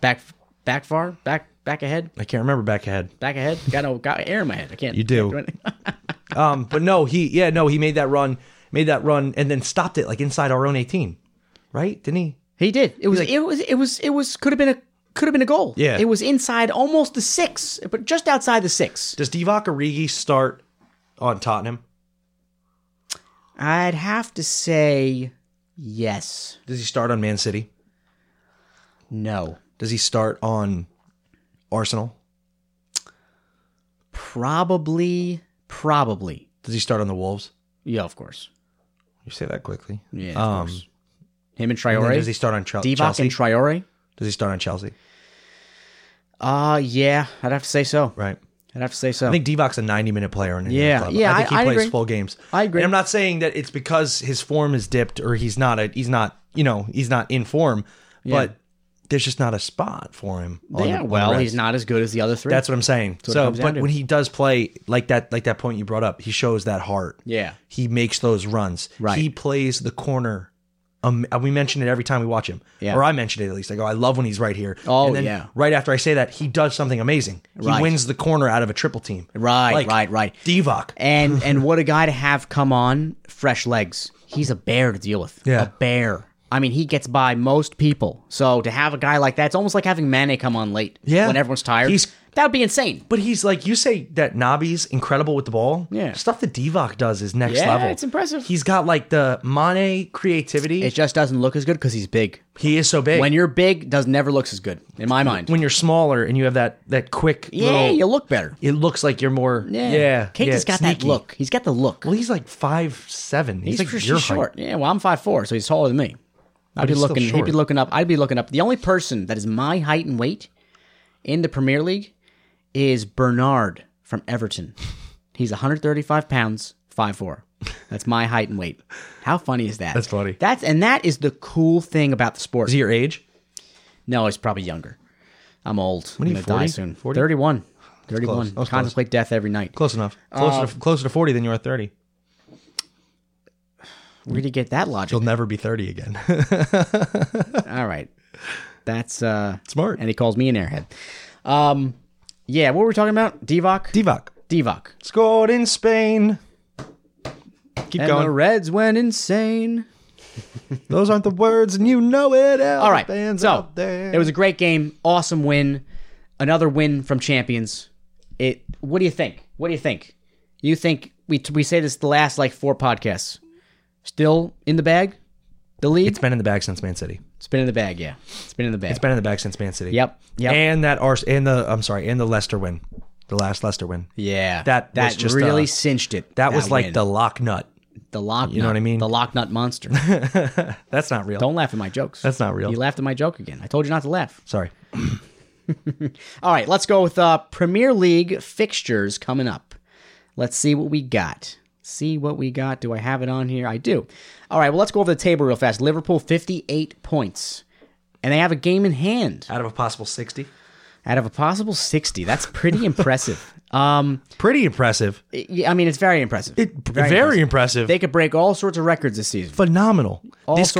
ahead. I can't remember back ahead. Back ahead. Got air in my head. I can't. You do. Can't do But no, he made that run, and then stopped it like inside our own 18, right? Didn't he? He did. It was could have been a goal. Yeah. It was inside almost the 6, but just outside the 6. Does Divock Origi start on Tottenham? I'd have to say yes. Does he start on Man City? No. Does he start on Arsenal? Probably. Does he start on the Wolves? Yeah, of course. You say that quickly. Yeah, of course. Him and Traore. And then does he start on Chelsea? Divock and Traore? Does he start on Chelsea? Yeah, I'd have to say so. Right. I'd have to say so. I think Divock's a 90-minute player in any club. Yeah, I think he I plays agree. full games. I agree. And I'm not saying that it's because his form is dipped or he's not in form, but there's just not a spot for him. He's not as good as the other 3. That's what I'm saying. So, but when he does play like that point you brought up, he shows that heart. Yeah. He makes those runs. Right. He plays the corner We mention it every time we watch him. Yeah. Or I mention it at least. I go, I love when he's right here. Oh, and then yeah. right after I say that, he does something amazing. He Right. wins the corner out of a triple team. Right. Divock. And what a guy to have come on, fresh legs. He's a bear to deal with. Yeah. A bear. I mean, he gets by most people. So to have a guy like that, it's almost like having Mane come on late. Yeah. When everyone's tired. That would be insane. But he's like, you say that Nabi's incredible with the ball. Yeah. Stuff that Divock does is next Yeah, level. it's impressive. He's got like the Mane creativity. It just doesn't look as good because he's big. He is so big. When you're big, never looks as good, in my mind. When you're smaller and you have that quick little... you look better. It looks like you're more... Yeah. Katie's got sneaky. that look. He's got the look. Well, he's like 5'7". He's like pretty your short. height. Yeah, well, I'm 5'4", so he's taller than me. I'd be he's still looking. He'd short. be looking up. I'd be looking up. The only person that is my height and weight in the Premier League is Bernard from Everton. He's 135 pounds, 5'4". That's my height and weight. How funny is that? That's funny. That is the cool thing about the sport. Is he your age? No, he's probably younger. I'm old. What are I'm you, gonna die 40? soon. 40? 31. close. 31. That was Contemplate death every night. Close enough. Closer to 40 than you are 30. Where did you get that logic? You'll never be 30 again. All right. That's Smart. And he calls me an airhead. Yeah, what were we talking about? Divock? Divock. Scored in Spain. Keep And going. the Reds went insane. Those aren't the words, and you know it. All right. Fans So, out there. it was a great game. Awesome win. Another win from champions. What do you think? You think we say this the last like 4 podcasts. Still in the bag? The lead? It's been in the bag since Man City. It's been in the bag, yeah. It's been in the bag. It's been in the bag since Man City. Yep. And the Leicester win. The last Leicester win. Yeah. That was just really cinched it. That was like win. the lock nut. The lock. You know what I mean? The lock nut monster. That's not real. Don't laugh at my jokes. That's not real. You laughed at my joke again. I told you not to laugh. Sorry. All right, let's go with Premier League fixtures coming up. Let's see what we got. Do I have it on here? I do. All right, well, let's go over the table real fast. Liverpool, 58 points. And they have a game in hand. Out of a possible 60. Out of a possible 60. That's pretty impressive. Pretty impressive. I mean, it's very impressive. Very impressive. They could break all sorts of records this season. Phenomenal. This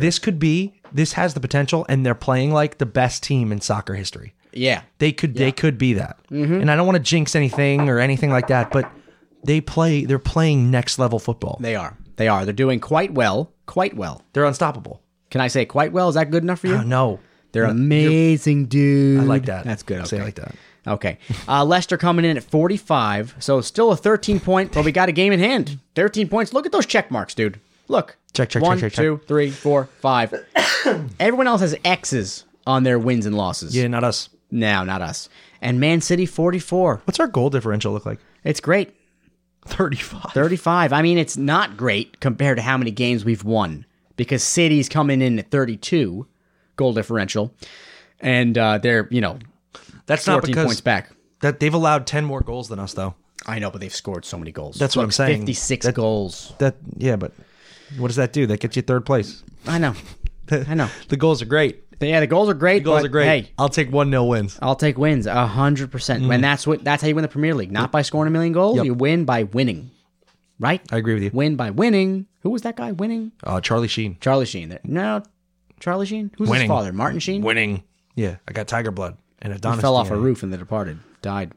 has the potential, and they're playing like the best team in soccer history. Yeah. They could be that. Mm-hmm. And I don't want to jinx anything or anything like that, but they're playing next level football. They are. They're doing quite well. They're unstoppable. Can I say quite well? Is that good enough for you? No. They're amazing, dude. I like that. That's good. Okay. Say it like that. Okay. Leicester coming in at 45, so still a 13-point, but we got a game in hand. 13 points. Look at those check marks, dude. Look. Check. 1, 2, 3, 4, 5. Everyone else has X's on their wins and losses. Yeah, not us. No, not us. And Man City, 44. What's our goal differential look like? It's great. 35. 35. I mean, it's not great compared to how many games we've won, because City's coming in at 32 goal differential, and they're, That's not 14 because points back. that they've allowed 10 more goals than us, though. I know, but they've scored so many goals. That's what I'm saying. 56 goals. But what does that do? That gets you third place. I know. The goals are great. Yeah, the goals are great. Goals are great. Hey, I'll take 1-0 wins. I'll take wins 100%. And that's how you win the Premier League. Not by scoring a million goals. Yep. You win by winning. Right? I agree with you. Win by winning. Who was that guy winning? Charlie Sheen. Charlie Sheen. No, Charlie Sheen? Who's Winning. his father? Martin Sheen? Winning. Yeah, I got tiger blood and Adonis. He fell off a roof in The Departed. Died.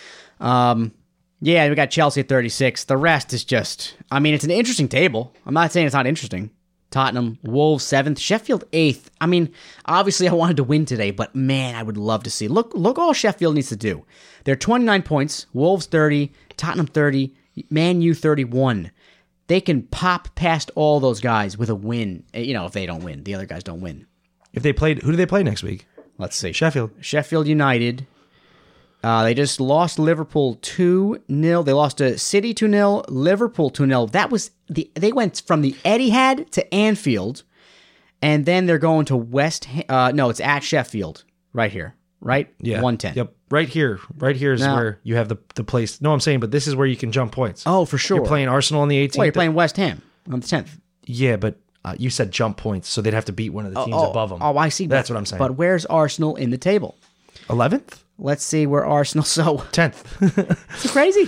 Yeah, we got Chelsea at 36. The rest is just, I mean, it's an interesting table. I'm not saying it's not interesting. Tottenham, Wolves 7th, Sheffield 8th. I mean, obviously I wanted to win today, but man, I would love to see. Look all Sheffield needs to do. They're 29 points, Wolves 30, Tottenham 30, Man U 31. They can pop past all those guys with a win. If they don't win, the other guys don't win. If they played, who do they play next week? Let's see. Sheffield United. They just lost Liverpool 2-0. They lost to City 2-0, Liverpool 2-0. That was they went from the Etihad to Anfield, and then they're going to it's at Sheffield right here, right? Yeah. 110. Yep. Right here is where you have the place. No, I'm saying, but this is where you can jump points. Oh, for sure. You're playing Arsenal on the 18th. Well, you're playing West Ham on the 10th. Yeah, but you said jump points, so they'd have to beat one of the teams above them. Oh, I see. That's what I'm saying. But where's Arsenal in the table? 11th? Let's see where Arsenal. So 10th. it's crazy.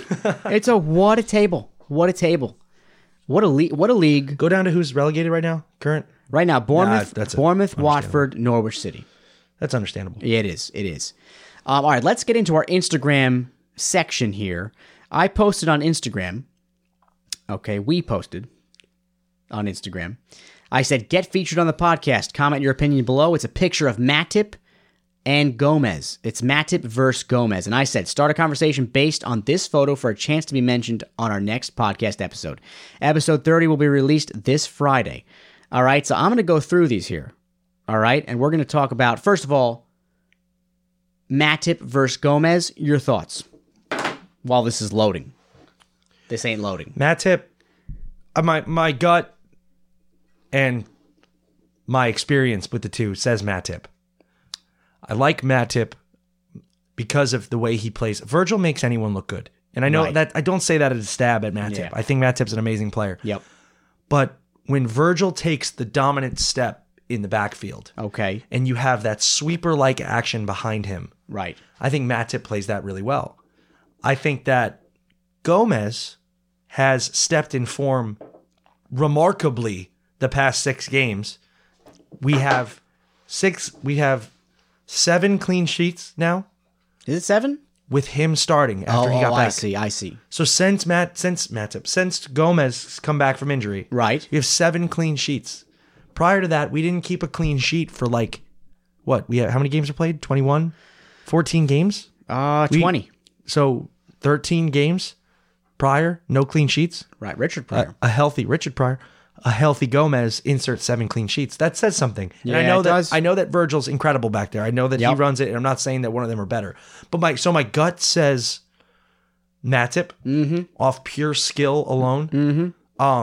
What a table. What a league. Go down to who's relegated right now? Current Right now, Bournemouth, that's Bournemouth, understandable. Watford, Norwich City. That's understandable. Yeah, it is. It is. All right, let's get into our Instagram section here. I posted on Instagram. Okay, we posted on Instagram. I said, get featured on the podcast. Comment your opinion below. It's a picture of Matip and Gomez. It's Matip versus Gomez. And I said, start a conversation based on this photo for a chance to be mentioned on our next podcast episode. Episode 30 will be released this Friday. All right, so I'm going to go through these here. All right, and we're going to talk about, first of all, Matip versus Gomez. Your thoughts while this is loading. This ain't loading. Matip, my gut and my experience with the two says Matip. I like Matip because of the way he plays. Virgil makes anyone look good. And I know Right. that I don't say that as a stab at Matip. Yeah. I think Matip's an amazing player. Yep. But when Virgil takes the dominant step in the backfield Okay. and you have that sweeper-like action behind him, Right. I think Matip plays that really well. I think that Gomez has stepped in form remarkably the past 6 games. We have 7 clean sheets now Is it 7? with him starting after he got back. I see. So since Gomez has come back from injury, Right. we have 7 clean sheets. Prior to that, we didn't keep a clean sheet for like what? How many games are played? 21? 14 games? 20. So 13 games prior, no clean sheets. Right. Richard Pryor. A healthy Richard Pryor, a healthy Gomez inserts 7 clean sheets. That says something. Yeah, and I know it that does. I know that Virgil's incredible back there. I know that he Yep. runs it, and I'm not saying that one of them are better. But my gut says Matip off pure skill alone.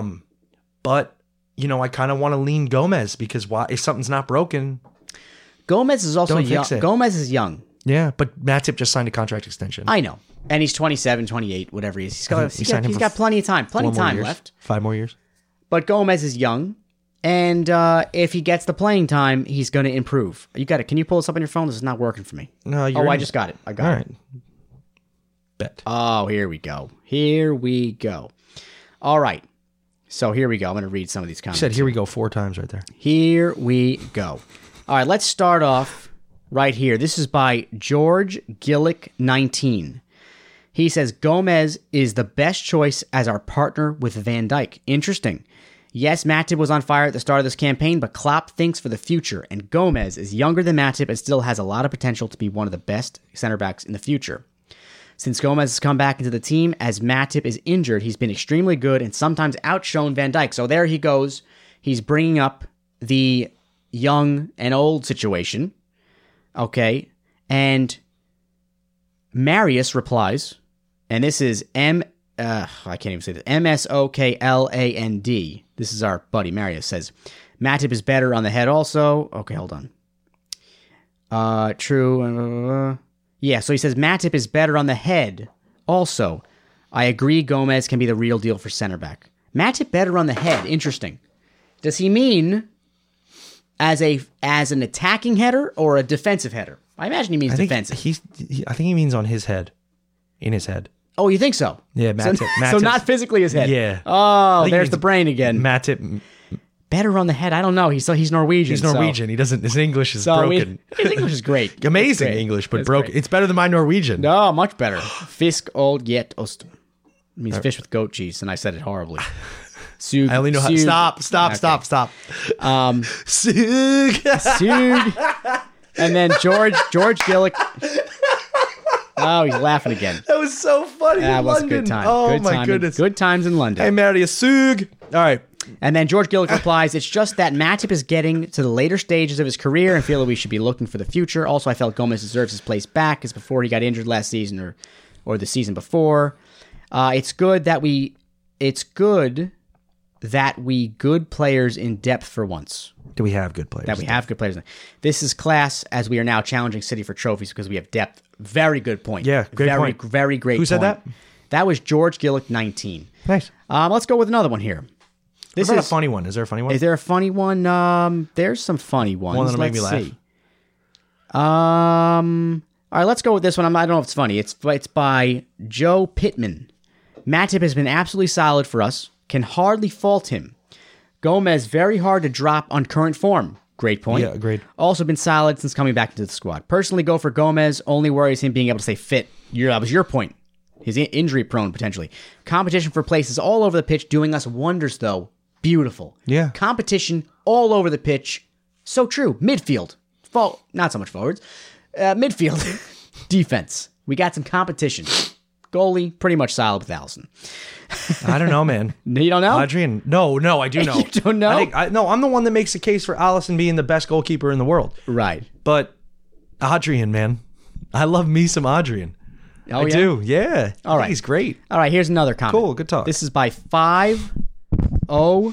But I kind of want to lean Gomez because if something's not broken, Gomez is also Don't young. fix it. Gomez is young. yeah. But Matip just signed a contract extension. I know. And he's 27, 28, whatever he is. He signed him He's for got plenty of time. Plenty 4 of more time years. left. 5 more years. But Gomez is young. And if he gets the playing time, he's going to improve. You got it. Can you pull this up on your phone? This is not working for me. No, you're I in- just got it. I got All it. right. Bet. Oh, here we go. Here we go. All right. So here we go. I'm going to read some of these You comments. said here we go 4 times right there. Here we go. All right, let's start off right here. This is by George Gillick 19. He says Gomez is the best choice as our partner with Van Dijk. Interesting. Yes, Matip was on fire at the start of this campaign, but Klopp thinks for the future, and Gomez is younger than Matip and still has a lot of potential to be one of the best center backs in the future. Since Gomez has come back into the team, as Matip is injured, he's been extremely good and sometimes outshone Van Dijk. So there he goes. He's bringing up the young and old situation. Okay. And Marius replies, and this is I can't even say this, MSOKLAND. This is our buddy Marius says, Matip is better on the head also. Okay, hold on. True. Yeah, so he says Matip is better on the head. Also, I agree Gomez can be the real deal for center back. Matip better on the head. Interesting. Does he mean as an attacking header or a defensive header? I imagine he means defensive. I think he means on his head. In his head. Oh, you think so? Yeah, So, Matip. so not physically his head. Yeah. Oh, think he there's means the brain again. Matip. Better on the head. I don't know. He's Norwegian. He's Norwegian. He doesn't. His English is broken. His English is great. Amazing It's great. English, but It's broken. great. It's better than my Norwegian. No, much better. Fisk old get ost. It means fish with goat cheese, and I said it horribly. Sug, I only know how. sug- Stop. Okay. Stop. Sug. And then George Gillick. Oh, he's laughing again. That was so funny. That in was a London. good time. Oh Good my time goodness. Good times in London. Hey, Marius Sug. All right. And then George Gillick replies, it's just that Matip is getting to the later stages of his career and feel that we should be looking for the future. Also, I felt Gomez deserves his place back as before he got injured last season or the season before. It's good that we good players in depth for once. Do we have good players? That we have good players. This is class as we are now challenging City for trophies because we have depth. Very good point. Yeah, great point. Very great Who said point. that? That was George Gillick 19. Nice. Let's go with another one here. This is a funny one. Is there a funny one? Is there a funny one? There's some funny ones. One that'll make Let's me laugh. see. All right, let's go with this one. I don't know if it's funny. It's by Joe Pittman. Matip has been absolutely solid for us. Can hardly fault him. Gomez, very hard to drop on current form. Great point. Yeah, agreed. Also been solid since coming back into the squad. Personally, go for Gomez. Only worries him being able to stay fit. That was your point. He's injury prone, potentially. Competition for places all over the pitch, doing us wonders, though. Beautiful. Yeah. Competition all over the pitch. So true. Midfield. Not so much forwards. Midfield. Defense. We got some competition. Goalie, pretty much solid with Allison. I don't know, man. You don't know? Adrian. No, I do know. You don't know? I'm the one that makes the case for Allison being the best goalkeeper in the world. Right. But Adrian, man. I love me some Adrian. Oh, I do. Yeah. All right. He's great. All right, here's another comment. Cool, good talk. This is by 5OWABOYA.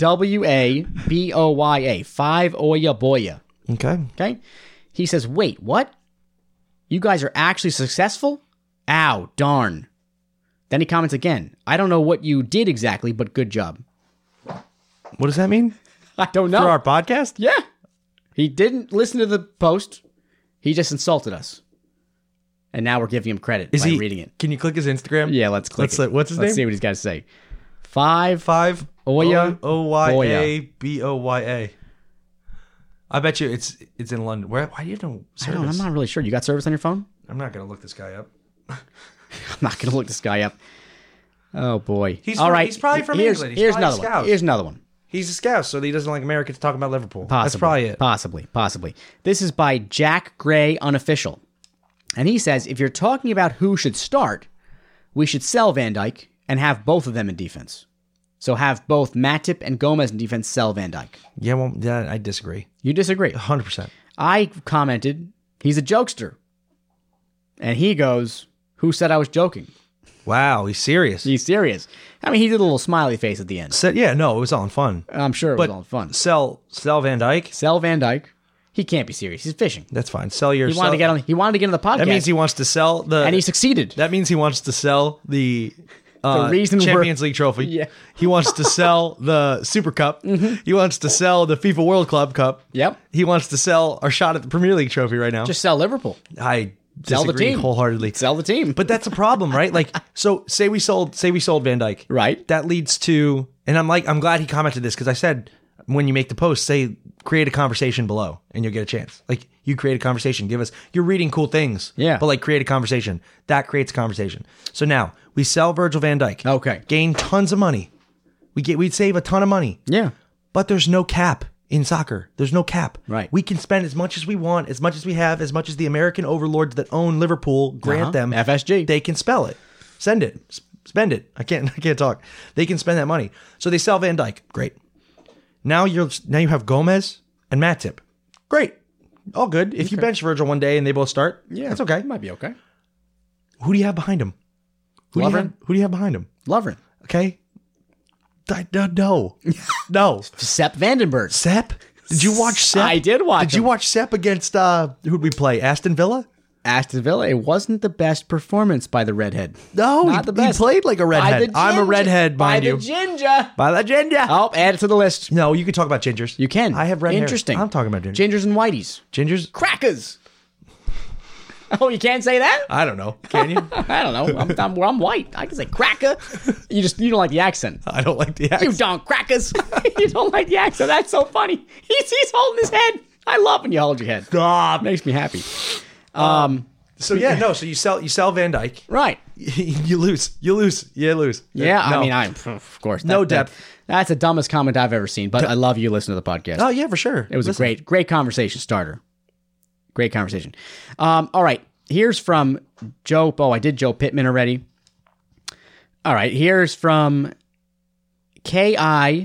5Oya Boya. Okay. Okay? He says, wait, what? You guys are actually successful? Ow, darn. Then he comments again. I don't know what you did exactly, but good job. What does that mean? I don't know. For our podcast? Yeah. He didn't listen to the post. He just insulted us. And now we're giving him credit by reading it. Can you click his Instagram? Yeah, let's click it. What's his Let's name? see what he's got to say. 5 Oya Boya. Boya. I bet you it's in London. Why do you have no service? I'm not really sure. You got service on your phone? I'm not going to look this guy up. I'm not going to look this guy up. Oh, boy. He's right. probably from England. Here's another one. Here's another one. He's a scout, so he doesn't like Americans talking about Liverpool. Possibly. That's probably it. Possibly. This is by Jack Gray Unofficial. And he says, if you're talking about who should start, we should sell Van Dijk and have both of them in defense. So have both Matip and Gomez in defense, sell Van Dijk. Yeah, well, I disagree. You disagree. 100%. I commented, he's a jokester. And he goes, who said I was joking? Wow, he's serious. He's serious. I mean, he did a little smiley face at the end. Yeah, no, it was all in fun. I'm sure it was all fun. Sell Van Dijk. Sell Van Dijk. He can't be serious. He's fishing. That's fine. Sell your. He wanted to get on. He wanted to get on the podcast. That means he wants to sell the. And he succeeded. That means he wants to sell the reason Champions League trophy. Yeah. He wants to sell the Super Cup. Mm-hmm. He wants to sell the FIFA World Club Cup. Yep. He wants to sell our shot at the Premier League trophy right now. Just sell Liverpool. I Sell the disagree team wholeheartedly. Sell the team. But that's a problem, right? Like, so say we sold Van Dijk. Right. That leads to, and I'm glad he commented this because I said when you make the post, create a conversation below and you'll get a chance. Like, you create a conversation, you're reading cool things. Yeah. But like, create a conversation. That creates a conversation. So now we sell Virgil van Dijk. Okay. Gain tons of money. We'd save a ton of money. Yeah. But there's no cap in soccer. There's no cap. Right. We can spend as much as we want, as much as we have, as much as the American overlords that own Liverpool grant them. FSG. They can spell it. Send it. Spend it. I can't talk. They can spend that money. So they sell Van Dijk. Great. Now you have Gomez and Matip. Great. All good. If you bench Virgil one day and they both start, that's okay. It might be okay. Who do you have behind him? Who do you have behind him? Lovren. Okay. No. No. Sepp Vandenberg. Sepp? Did you watch Sepp? I did watch Did you watch Sepp against, who'd we play? Aston Villa? Aston Villa. It wasn't the best performance by the redhead. No, Not the best. He played like a redhead. I'm a redhead, mind you. By the ginger. By the ginger. Oh, add it to the list. No, you can talk about gingers. You can. I have red hair. Interesting. I'm talking about gingers. Gingers and whiteys. Gingers? Crackers. Oh, you can't say that? I don't know. Can you? I don't know. I'm white. I can say cracker. You don't like the accent. I don't like the accent. You don't crackers. You don't like the accent. That's so funny. He's holding his head. I love when you hold your head. Stop. Makes me happy. So you sell Van Dijk. Right. You lose. You lose. Yeah, No. I mean, of course. No depth. That's the dumbest comment I've ever seen, but I love you listening to the podcast. Oh yeah, for sure. It was a great conversation starter. Great conversation. All right. Here's from Joe. Oh, I did Joe Pittman already. All right. Here's from Kiandacey.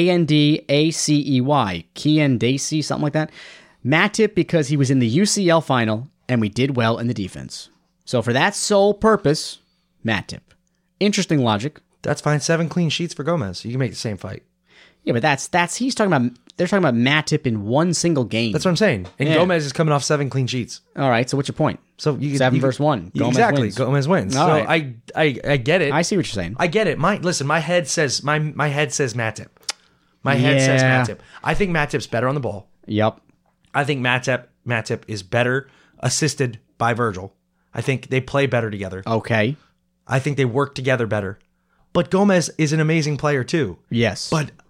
Kiandacey, something like that. Matip because he was in the UCL final and we did well in the defense. So for that sole purpose, Matip. Interesting logic. That's fine. 7 clean sheets for Gomez. You can make the same fight. Yeah, but he's talking about. They're talking about Matip in one single game. That's what I'm saying. And Yeah. Gomez is coming off 7 clean sheets. All right. So what's your point? So you 7 versus 1. Gomez exactly. wins. Gomez wins. All so right. I get it. I see what you're saying. I get it. My head says my head says Matip. My head says Yeah. Matip. I think Matip's better on the ball. Yep. I think Matip is better assisted by Virgil. I think they play better together. Okay. I think they work together better. But Gomez is an amazing player too. Yes. But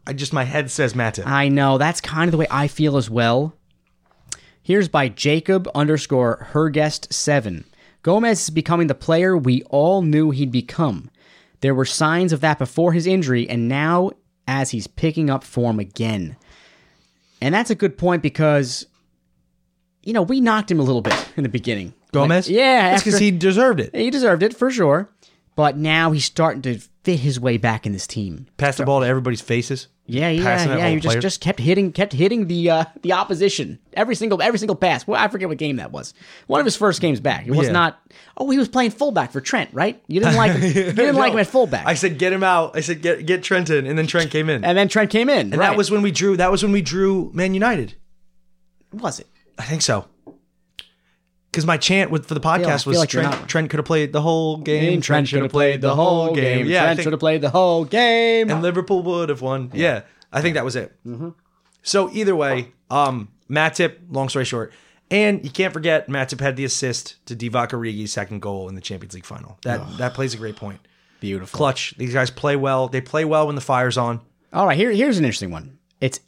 my head says Matip. I know. That's kind of the way I feel as well. Here's by Jacob_Herguest7. Gomez is becoming the player we all knew he'd become. There were signs of that before his injury, and now as he's picking up form again. And that's a good point because, we knocked him a little bit in the beginning. Gomez? Yeah. That's because he deserved it. He deserved it, for sure. But now he's starting to fit his way back in this team. Pass the ball to everybody's faces. Yeah. Passing He just kept hitting the opposition every single pass. Well, I forget what game that was. One of his first games back. It was not. Oh, he was playing fullback for Trent, right? You didn't like him. You didn't like him at fullback. I said get him out. I said get Trent in, and then Trent came in. And then Trent came in. And that was when we drew Man United. Was it? I think so. Because my chant for the podcast was like Trent could have played the whole game. Trent should have played the whole game. Yeah, Trent should have played the whole game. And Liverpool would have won. Yeah, I think that was it. Mm-hmm. So either way, Matip, long story short, and you can't forget Matip had the assist to Divock Origi's second goal in the Champions League final. That plays a great point. Beautiful. Clutch. These guys play well. They play well when the fire's on. All right, here's an interesting one. It's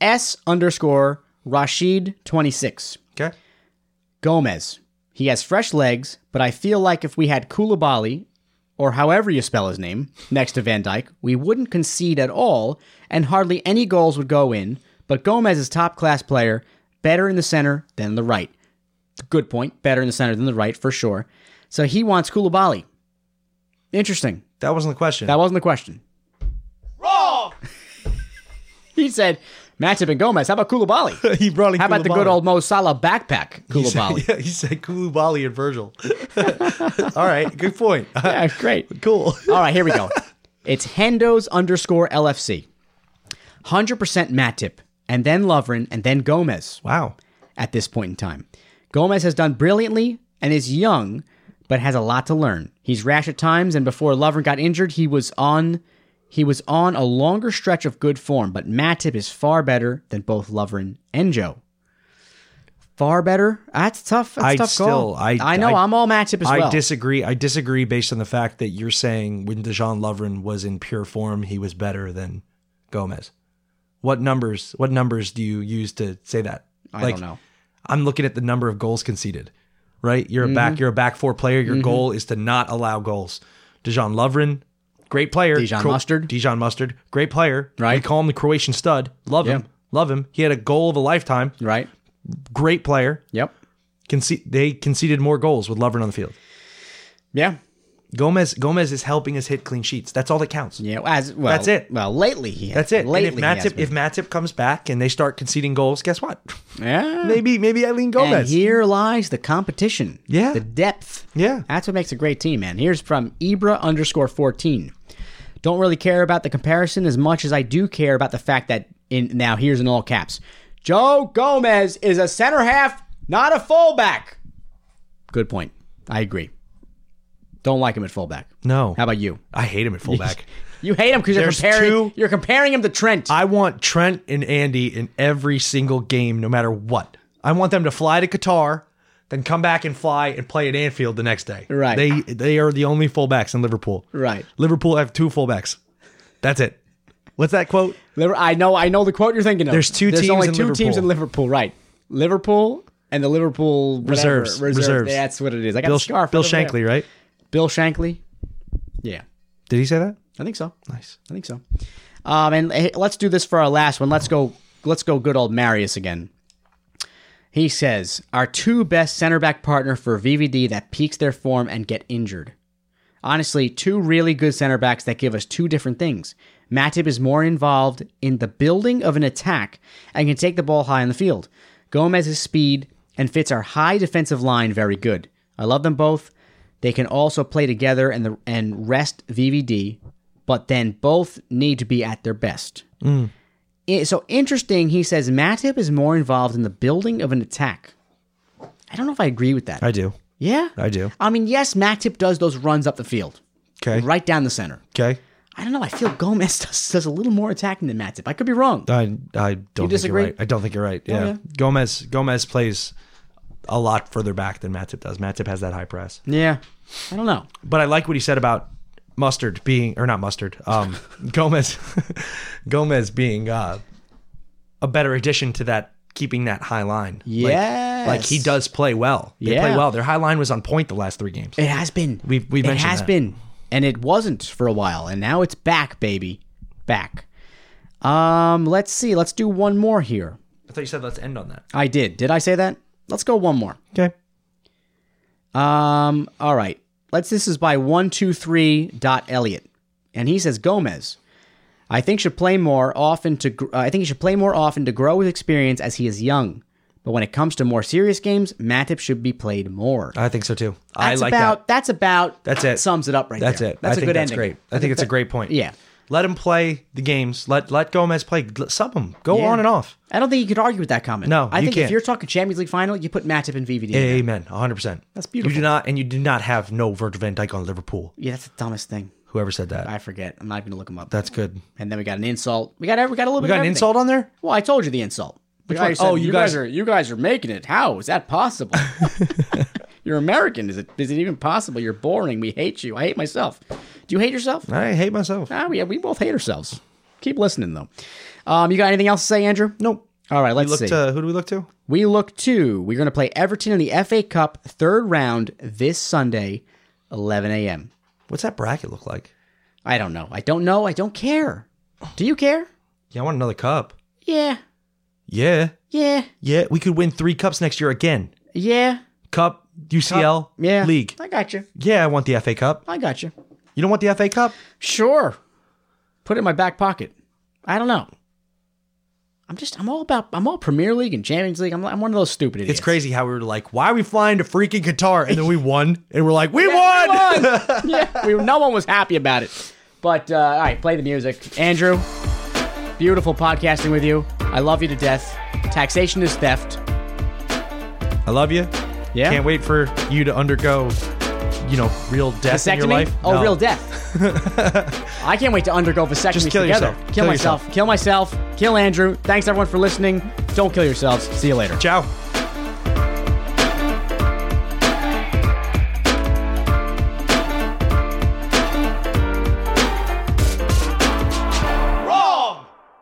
S_Rashid26. Okay. Gomez. He has fresh legs, but I feel like if we had Koulibaly, or however you spell his name, next to Van Dijk, we wouldn't concede at all, and hardly any goals would go in, but Gomez is top-class player, better in the center than the right. Good point. Better in the center than the right, for sure. So he wants Koulibaly. Interesting. That wasn't the question. That wasn't the question. Wrong! He said, Matip and Gomez, how about Koulibaly? He brought in How about the good old Mo Salah backpack, Koulibaly? He said Koulibaly and Virgil. All right, good point. Yeah, great. Cool. All right, here we go. It's Hendos_LFC. 100% Matip, and then Lovren, and then Gomez. Wow. At this point in time. Gomez has done brilliantly and is young, but has a lot to learn. He's rash at times, and before Lovren got injured, he was on a longer stretch of good form, but Matip is far better than both Lovren and Joe. Far better? That's tough. That's a tough call. I know. I'm all Matip as well. I disagree based on the fact that you're saying when Dejan Lovren was in pure form, he was better than Gomez. What numbers do you use to say that? I don't know. I'm looking at the number of goals conceded, right? You're a back four player. Your goal is to not allow goals. Dejan Lovren, great player. Dejan Mustard, great player. Right. We call him the Croatian stud. Love him. He had a goal of a lifetime. Right. Great player. Yep. They conceded more goals with Lovren on the field. Yeah. Gomez is helping us hit clean sheets. That's all that counts. Yeah, that's it. Well, lately he has. That's it. Lately, and if Matip comes back and they start conceding goals, guess what? Yeah. Maybe Eileen Gomez. And here lies the competition. Yeah. The depth. Yeah. That's what makes a great team, man. Here's from Ibra_14. Don't really care about the comparison as much as I do care about the fact that now here's in all caps. Joe Gomez is a center half, not a fullback. Good point. I agree. Don't like him at fullback. No. How about you? I hate him at fullback. You hate him because you're comparing him to Trent. I want Trent and Andy in every single game, no matter what. I want them to fly to Qatar, then come back and fly and play at Anfield the next day. Right. They are the only fullbacks in Liverpool. Right. Liverpool have 2 fullbacks. That's it. What's that quote? I know the quote you're thinking of. There's only two teams in Liverpool, right? Liverpool and the Liverpool Reserves. That's what it is. I got the scarf. Bill Shankly, right? Bill Shankly. Yeah. Did he say that? I think so. Nice. I think so. And hey, let's do this for our last one. Let's go good old Marius again. He says, our 2 best center back partner for VVD that peaks their form and get injured. Honestly, 2 really good center backs that give us 2 different things. Matip is more involved in the building of an attack and can take the ball high on the field. Gomez's speed and fits our high defensive line very good. I love them both. They can also play together and rest VVD, but then both need to be at their best. So interesting, he says Matip is more involved in the building of an attack. I don't know if I agree with that. I do. Yeah? I do. I mean, yes, Matip does those runs up the field. Okay. Right down the center. Okay. I don't know. I feel Gomez does a little more attacking than Matip. I could be wrong. I don't think you're right. I don't think you're right. Yeah. Gomez plays a lot further back than Matip does. Matip has that high press. Yeah. I don't know. But I like what he said about Mustard being, or not Mustard, Gomez, Gomez being a better addition to that, keeping that high line. Yes. Like he does play well. They play Yeah. well. Their high line was on point the last 3 games. It has been. We mentioned it has that. been, and it wasn't for a while, and now it's back, baby, back. Let's see. Let's do one more here. I thought you said let's end on that. I did. Did I say that? Let's go one more. Okay. All right. This is by 123.Elliot, and he says Gomez. I think should play more often to grow with experience as he is young. But when it comes to more serious games, Matip should be played more. I think so too. I That's like about, that. That's it. Sums it up right That's there. it. That's I a think good that's ending. great. I think it's a great point. Yeah. Let him play the games. Let Gomez play. Sub him. Go Yeah. on and off. I don't think you could argue with that comment. No, I you think if can't. you're talking Champions League final, you put Matip and VVD in there. Amen. 100%. That's beautiful. You do not have no Virgil van Dijk on Liverpool. Yeah, that's the dumbest thing. Whoever said that. I forget. I'm not even going to look him up. That's good. And then we got an insult. We got a little bit We of got an everything. insult on there? Well, I told you the insult. The guy one? said, Oh, you guys are making it. How is that possible? You're American. Is it even possible? You're boring. We hate you. I hate myself. Do you hate yourself? I hate myself. We both hate ourselves. Keep listening though. You got anything else to say, Andrew? Nope. All right, let's see. Who do we look to? We're going to play Everton in the FA Cup third round this Sunday, 11 a.m. What's that bracket look like? I don't know. I don't care. Do you care? Yeah, I want another cup. Yeah. Yeah. Yeah. Yeah. We could win 3 cups next year again. Yeah. Cup, UCL, Yeah. League. I got you. Yeah, I want the FA Cup. I got you. You don't want the FA Cup? Sure. Put it in my back pocket. I don't know. I'm all Premier League and Champions League. I'm one of those stupid idiots. It's crazy how we were like, why are we flying to freaking Qatar? And then we won. And we're like, we won! Yeah, no one was happy about it. But, all right, play the music. Andrew, beautiful podcasting with you. I love you to death. Taxation is theft. I love you. Yeah? Can't wait for you to undergo, real death in your Vasectomy? life. Oh, No. real death. I can't wait to undergo vasectomies Just kill together. yourself. Kill myself. Kill myself. Kill Andrew. Thanks, everyone, for listening. Don't kill yourselves. See you later. Ciao.